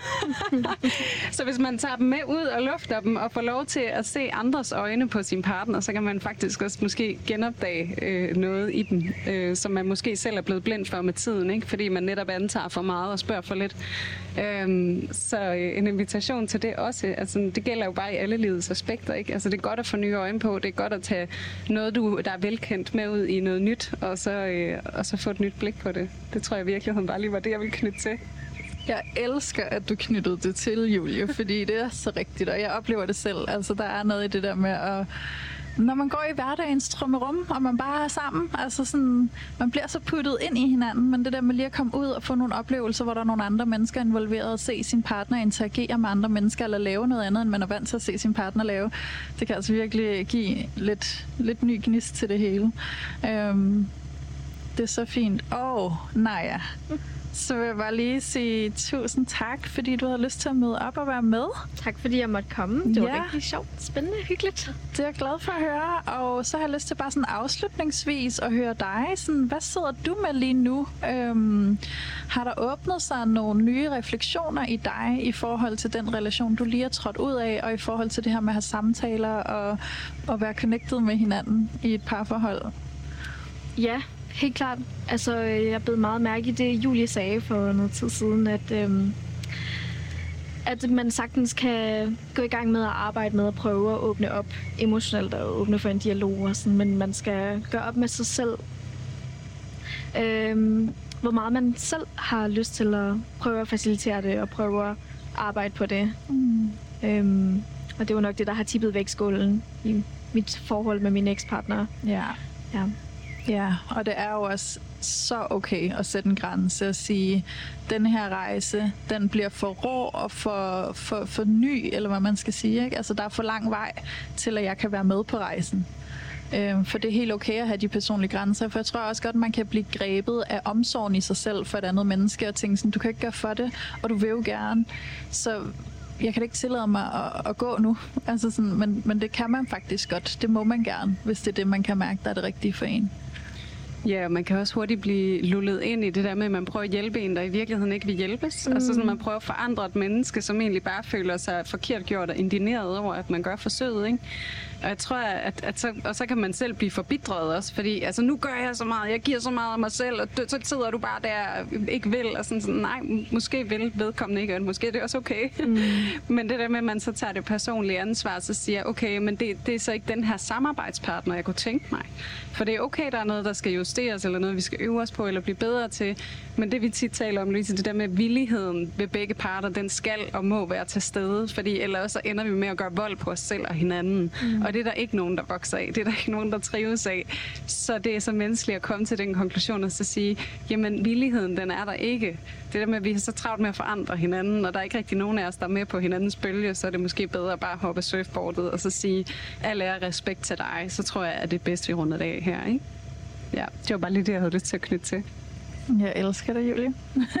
Så hvis man tager dem med ud og lufter dem og får lov til at se andres øjne på sin partner, så kan man faktisk også måske genopdage øh, noget i dem, øh, som man måske selv er blevet blind for med tiden, ikke? Fordi man netop antager for meget og spørger for lidt. Øhm, så øh, en invitation til det også. Altså, det gælder jo bare i alle livets aspekter, ikke? Altså, det er godt at få nye øjne på. Det er godt at tage noget, du, der er velkendt med ud i noget nyt, og så, øh, og så få et nyt blik på det. Det tror jeg virkelig, hun bare lige var det, jeg ville knytte til. Jeg elsker, at du knyttede det til, Julie, fordi det er så rigtigt, og jeg oplever det selv. Altså, der er noget i det der med at... Når man går i hverdagens trummerum, og man bare er sammen, altså sådan, man bliver så puttet ind i hinanden, men det der med lige at komme ud og få nogle oplevelser, hvor der er nogle andre mennesker involveret, og se sin partner interagere med andre mennesker, eller lave noget andet, end man er vant til at se sin partner lave, det kan altså virkelig give lidt, lidt ny gnist til det hele. Øhm, det er så fint. Åh, oh, Naja. Så vil jeg bare lige sige tusind tak, fordi du havde lyst til at møde op og være med. Tak fordi jeg måtte komme. Det var ja. rigtig sjovt, spændende, hyggeligt. Det er jeg glad for at høre. Og så har jeg lyst til bare sådan afslutningsvis at høre dig. Sådan, hvad sidder du med lige nu? Øhm, har der åbnet sig nogle nye refleksioner i dig i forhold til den relation, du lige har trådt ud af, og i forhold til det her med at have samtaler og, og være connected med hinanden i et parforhold? Ja, helt klart. Altså, jeg blev meget mærke i det, Julie sagde for noget tid siden, at, øhm, at man sagtens kan gå i gang med at arbejde med at prøve at åbne op emotionelt og åbne for en dialog og sådan, men man skal gøre op med sig selv, øhm, hvor meget man selv har lyst til at prøve at facilitere det og prøve at arbejde på det. Mm. Øhm, og det var nok det, der har tippet vægtskålen i mit forhold med min ekspartner. Ja. Ja. Ja, og det er jo også så okay at sætte en grænse og sige, den her rejse, den bliver for rå og for, for, for ny, eller hvad man skal sige. Ikke? Altså, der er for lang vej til, at jeg kan være med på rejsen. Øh, for det er helt okay at have de personlige grænser, for jeg tror også godt, man kan blive grebet af omsorgen i sig selv for et andet menneske, og tænke sådan, du kan ikke gøre for det, og du vil jo gerne. Så jeg kan da ikke tillade mig at, at gå nu. Altså sådan, men, men det kan man faktisk godt. Det må man gerne, hvis det er det, man kan mærke, der er det rigtige for en. Ja, man kan også hurtigt blive lullet ind i det der med, at man prøver at hjælpe en, der i virkeligheden ikke vil hjælpes. Mm. Altså sådan, man prøver at forandre et menneske, som egentlig bare føler sig forkert gjort og indineret over, at man gør forsøget, ikke? Og jeg tror, at, at så, og så kan man selv blive forbitret også, fordi altså, nu gør jeg så meget, jeg giver så meget af mig selv, og så sidder du bare der ikke vil, og sådan, sådan nej, måske vil vedkommende ikke, og måske er det også okay. Mm. Men det der med, at man så tager det personlige ansvar, så siger okay, men det, det er så ikke den her samarbejdspartner, jeg kunne tænke mig. For det er okay, der er noget, der skal justeres, eller noget, vi skal øve os på, eller blive bedre til. Men det vi tit taler om, Louise, det der med villigheden ved begge parter, den skal og må være til stede, fordi ellers så ender vi med at gøre vold på os selv og hinanden. Mm. Og det er der ikke nogen, der vokser af. Det er der ikke nogen, der trives af. Så det er så menneskeligt at komme til den konklusion og så sige, jamen villigheden, den er der ikke. Det der med, at vi er så travlt med at forandre hinanden, og der er ikke rigtig nogen af os, der er med på hinandens bølge, så er det måske bedre at bare hoppe surfboardet og så sige, al ære respekt til dig, så tror jeg, at det er bedst, vi runder det af her, ikke? Ja, det var bare lige det, jeg havde lyst til at knytte til. Jeg elsker dig, Julie.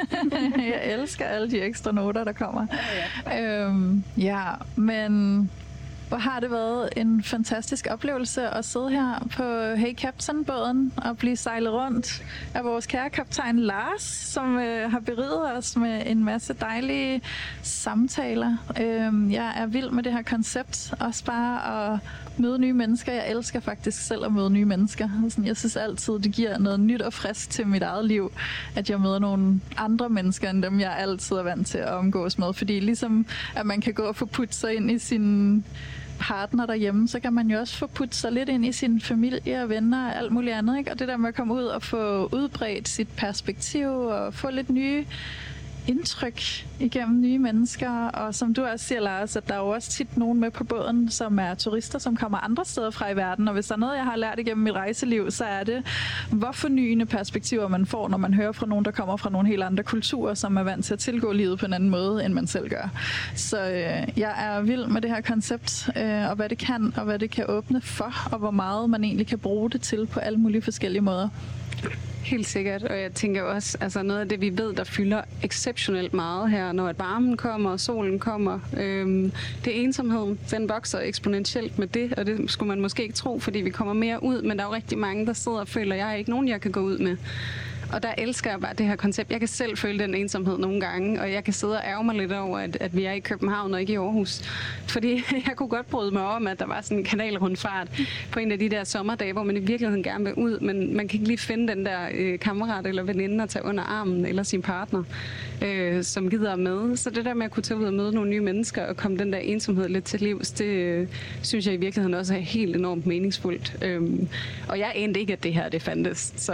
Jeg elsker alle de ekstra noter, der kommer. Ja, ja. Øhm, ja, men hvor har det været en fantastisk oplevelse at sidde her på Hey Captain-båden og blive sejlet rundt af vores kære kaptajn Lars, som øh, har beriget os med en masse dejlige samtaler. Øh, jeg er vild med det her koncept. Også bare at møde nye mennesker. Jeg elsker faktisk selv at møde nye mennesker. Jeg synes altid, det giver noget nyt og frisk til mit eget liv, at jeg møder nogle andre mennesker, end dem jeg altid er vant til at omgås med. Fordi ligesom, at man kan gå og få puttet sig ind i sin partner derhjemme, så kan man jo også få puttet sig lidt ind i sin familie og venner og alt muligt andet, ikke? Og det der med at komme ud og få udbredt sit perspektiv og få lidt nye indtryk igennem nye mennesker, og som du også siger, Lars, at der er jo også tit nogen med på båden, som er turister, som kommer andre steder fra i verden, og hvis der er noget, jeg har lært igennem mit rejseliv, så er det, hvor fornyende perspektiver man får, når man hører fra nogen, der kommer fra nogle helt andre kulturer, som er vant til at tilgå livet på en anden måde, end man selv gør. Så øh, jeg er vild med det her koncept, øh, og hvad det kan, og hvad det kan åbne for, og hvor meget man egentlig kan bruge det til på alle mulige forskellige måder. Helt sikkert, og jeg tænker også, altså noget af det, vi ved, der fylder exceptionelt meget her, når at varmen kommer og solen kommer, øhm, det er ensomheden. Den vokser eksponentielt med det, og det skulle man måske ikke tro, fordi vi kommer mere ud, men der er jo rigtig mange, der sidder og føler, at jeg er ikke nogen, jeg kan gå ud med. Og der elsker jeg bare det her koncept. Jeg kan selv føle den ensomhed nogle gange, og jeg kan sidde og ærge mig lidt over, at, at vi er i København og ikke i Aarhus. Fordi jeg kunne godt bryde mig om, at der var sådan en kanalrundfart på en af de der sommerdage, hvor man i virkeligheden gerne vil ud, men man kan ikke lige finde den der øh, kammerat eller veninde at tage under armen, eller sin partner, øh, som gider med. Så det der med at kunne tage ud og møde nogle nye mennesker og komme den der ensomhed lidt til livs, det øh, synes jeg i virkeligheden også er helt enormt meningsfuldt. Øhm, og jeg anede ikke, at det her det fandtes. Så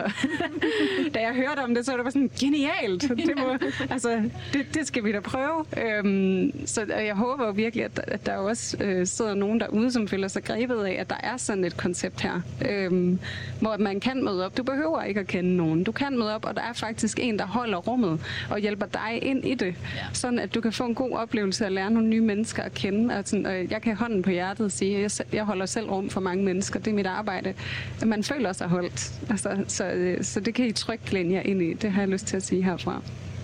da jeg hørte om det, så var det bare sådan, genialt! Det, må, altså, det, det skal vi da prøve. Øhm, så jeg håber virkelig, at, at der også øh, sidder nogen derude, som føler sig grebet af, at der er sådan et koncept her, øhm, hvor man kan møde op. Du behøver ikke at kende nogen. Du kan møde op, og der er faktisk en, der holder rummet og hjælper dig ind i det, ja. Sådan at du kan få en god oplevelse at lære nogle nye mennesker at kende. Og sådan, og jeg kan hånden på hjertet sige, at jeg, jeg holder selv rum for mange mennesker. Det er mit arbejde. Man føler sig holdt. Altså, så, så det kan I trygt læne jer ind i. Det har jeg lyst til at sige herfra.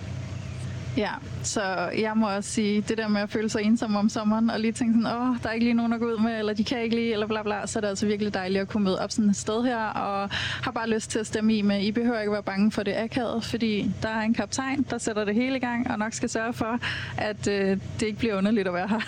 Ja, så jeg må også sige, det der med at føle sig ensom om sommeren, og lige tænke sådan, åh, der er ikke lige nogen at gå ud med, eller de kan ikke lige, eller bla bla, så er det altså virkelig dejligt at kunne møde op sådan et sted her, og har bare lyst til at stemme i med, I behøver ikke være bange for det akavet, fordi der er en kaptajn, der sætter det hele i gang, og nok skal sørge for, at øh, det ikke bliver underligt at være her.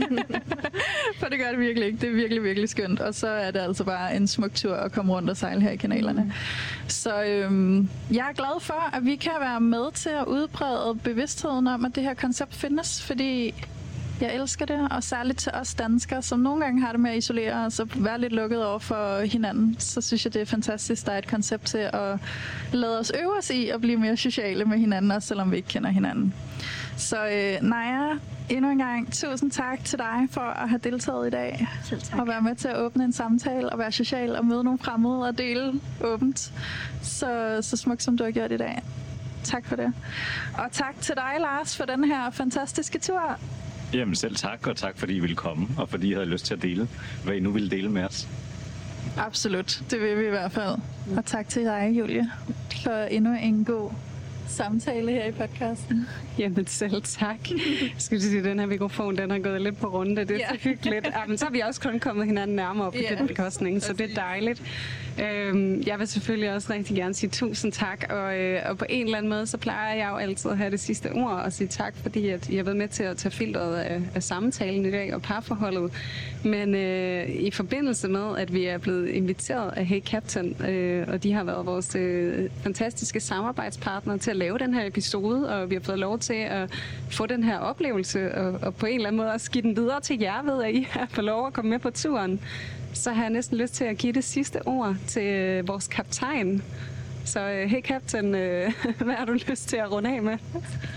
For det gør det virkelig ikke. Det er virkelig, virkelig skønt, og så er det altså bare en smuk tur at komme rundt og sejle her i kanalerne. Så øhm, jeg er glad for, at vi kan være med til at udbrede bevidstheden om, at det her koncept findes, fordi Jeg elsker det, og særligt til os danskere, som nogle gange har det med at isolere os og være lidt lukket over for hinanden. Så synes jeg, det er fantastisk, der er et koncept til at lade os øve os i at blive mere sociale med hinanden, også selvom vi ikke kender hinanden. Så øh, Naja, endnu en gang tusind tak til dig for at have deltaget i dag. Selv tak. Og være med til at åbne en samtale og være social og møde nogle fremmede og dele åbent. Så, så smukt, som du har gjort i dag. Tak for det. Og tak til dig, Lars, for den her fantastiske tur. Jamen selv tak, og tak fordi I ville komme, og fordi I havde lyst til at dele, hvad I nu ville dele med os. Absolut, det vil vi i hvert fald. Og tak til dig, Julie, for endnu en god samtale her i podcasten. Jamen selv tak. Skal du sige, at den her mikrofon, den har gået lidt på runde. Det er Ja. så hyggeligt. Ja, men så har vi også kun kommet hinanden nærmere på Ja. den bekostning, så det er dejligt. Øhm, jeg vil selvfølgelig også rigtig gerne sige tusind tak, og, øh, og på en eller anden måde, så plejer jeg jo altid at have det sidste ord og sige tak, fordi at I har været med til at tage filteret af, af samtalen i dag og parforholdet. Men øh, i forbindelse med, at vi er blevet inviteret af Hey Captain, øh, og de har været vores øh, fantastiske samarbejdspartnere til at lave den her episode, og vi har fået lov til at få den her oplevelse, og, og på en eller anden måde også give den videre til jer ved, at I har fået lov at komme med på turen. Så har jeg næsten lyst til at give det sidste ord til vores kaptajn. Så hey Captain, hvad har du lyst til at runde af med?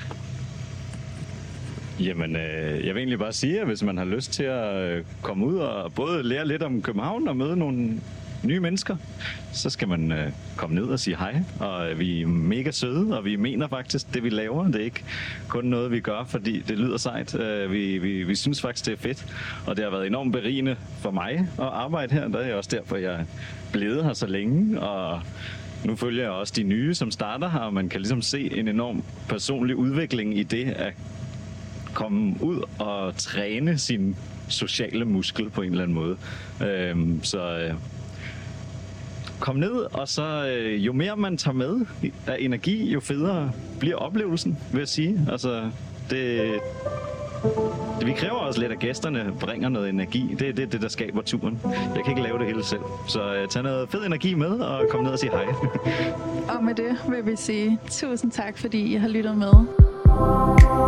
Jamen, øh, jeg vil egentlig bare sige, at hvis man har lyst til at øh, komme ud og både lære lidt om København og møde nogle nye mennesker, så skal man øh, komme ned og sige hej. Og øh, vi er mega søde, og vi mener faktisk det, vi laver. Det er ikke kun noget, vi gør, fordi det lyder sejt. Øh, vi, vi, vi synes faktisk, det er fedt. Og det har været enormt berigende for mig at arbejde her. Der er også derfor, jeg er blevet her så længe. Og nu følger jeg også de nye, som starter her, og man kan ligesom se en enorm personlig udvikling i det at komme ud og træne sin sociale muskel på en eller anden måde. Øhm, så øh, kom ned, og så øh, jo mere man tager med af energi, jo federe bliver oplevelsen, vil jeg sige. Altså, det, det, vi kræver også lidt, at gæsterne bringer noget energi. Det er det, det, der skaber turen. Jeg kan ikke lave det hele selv. Så øh, tag noget fed energi med, og kom ned og sig hej. Og med det vil vi sige tusind tak, fordi I har lyttet med.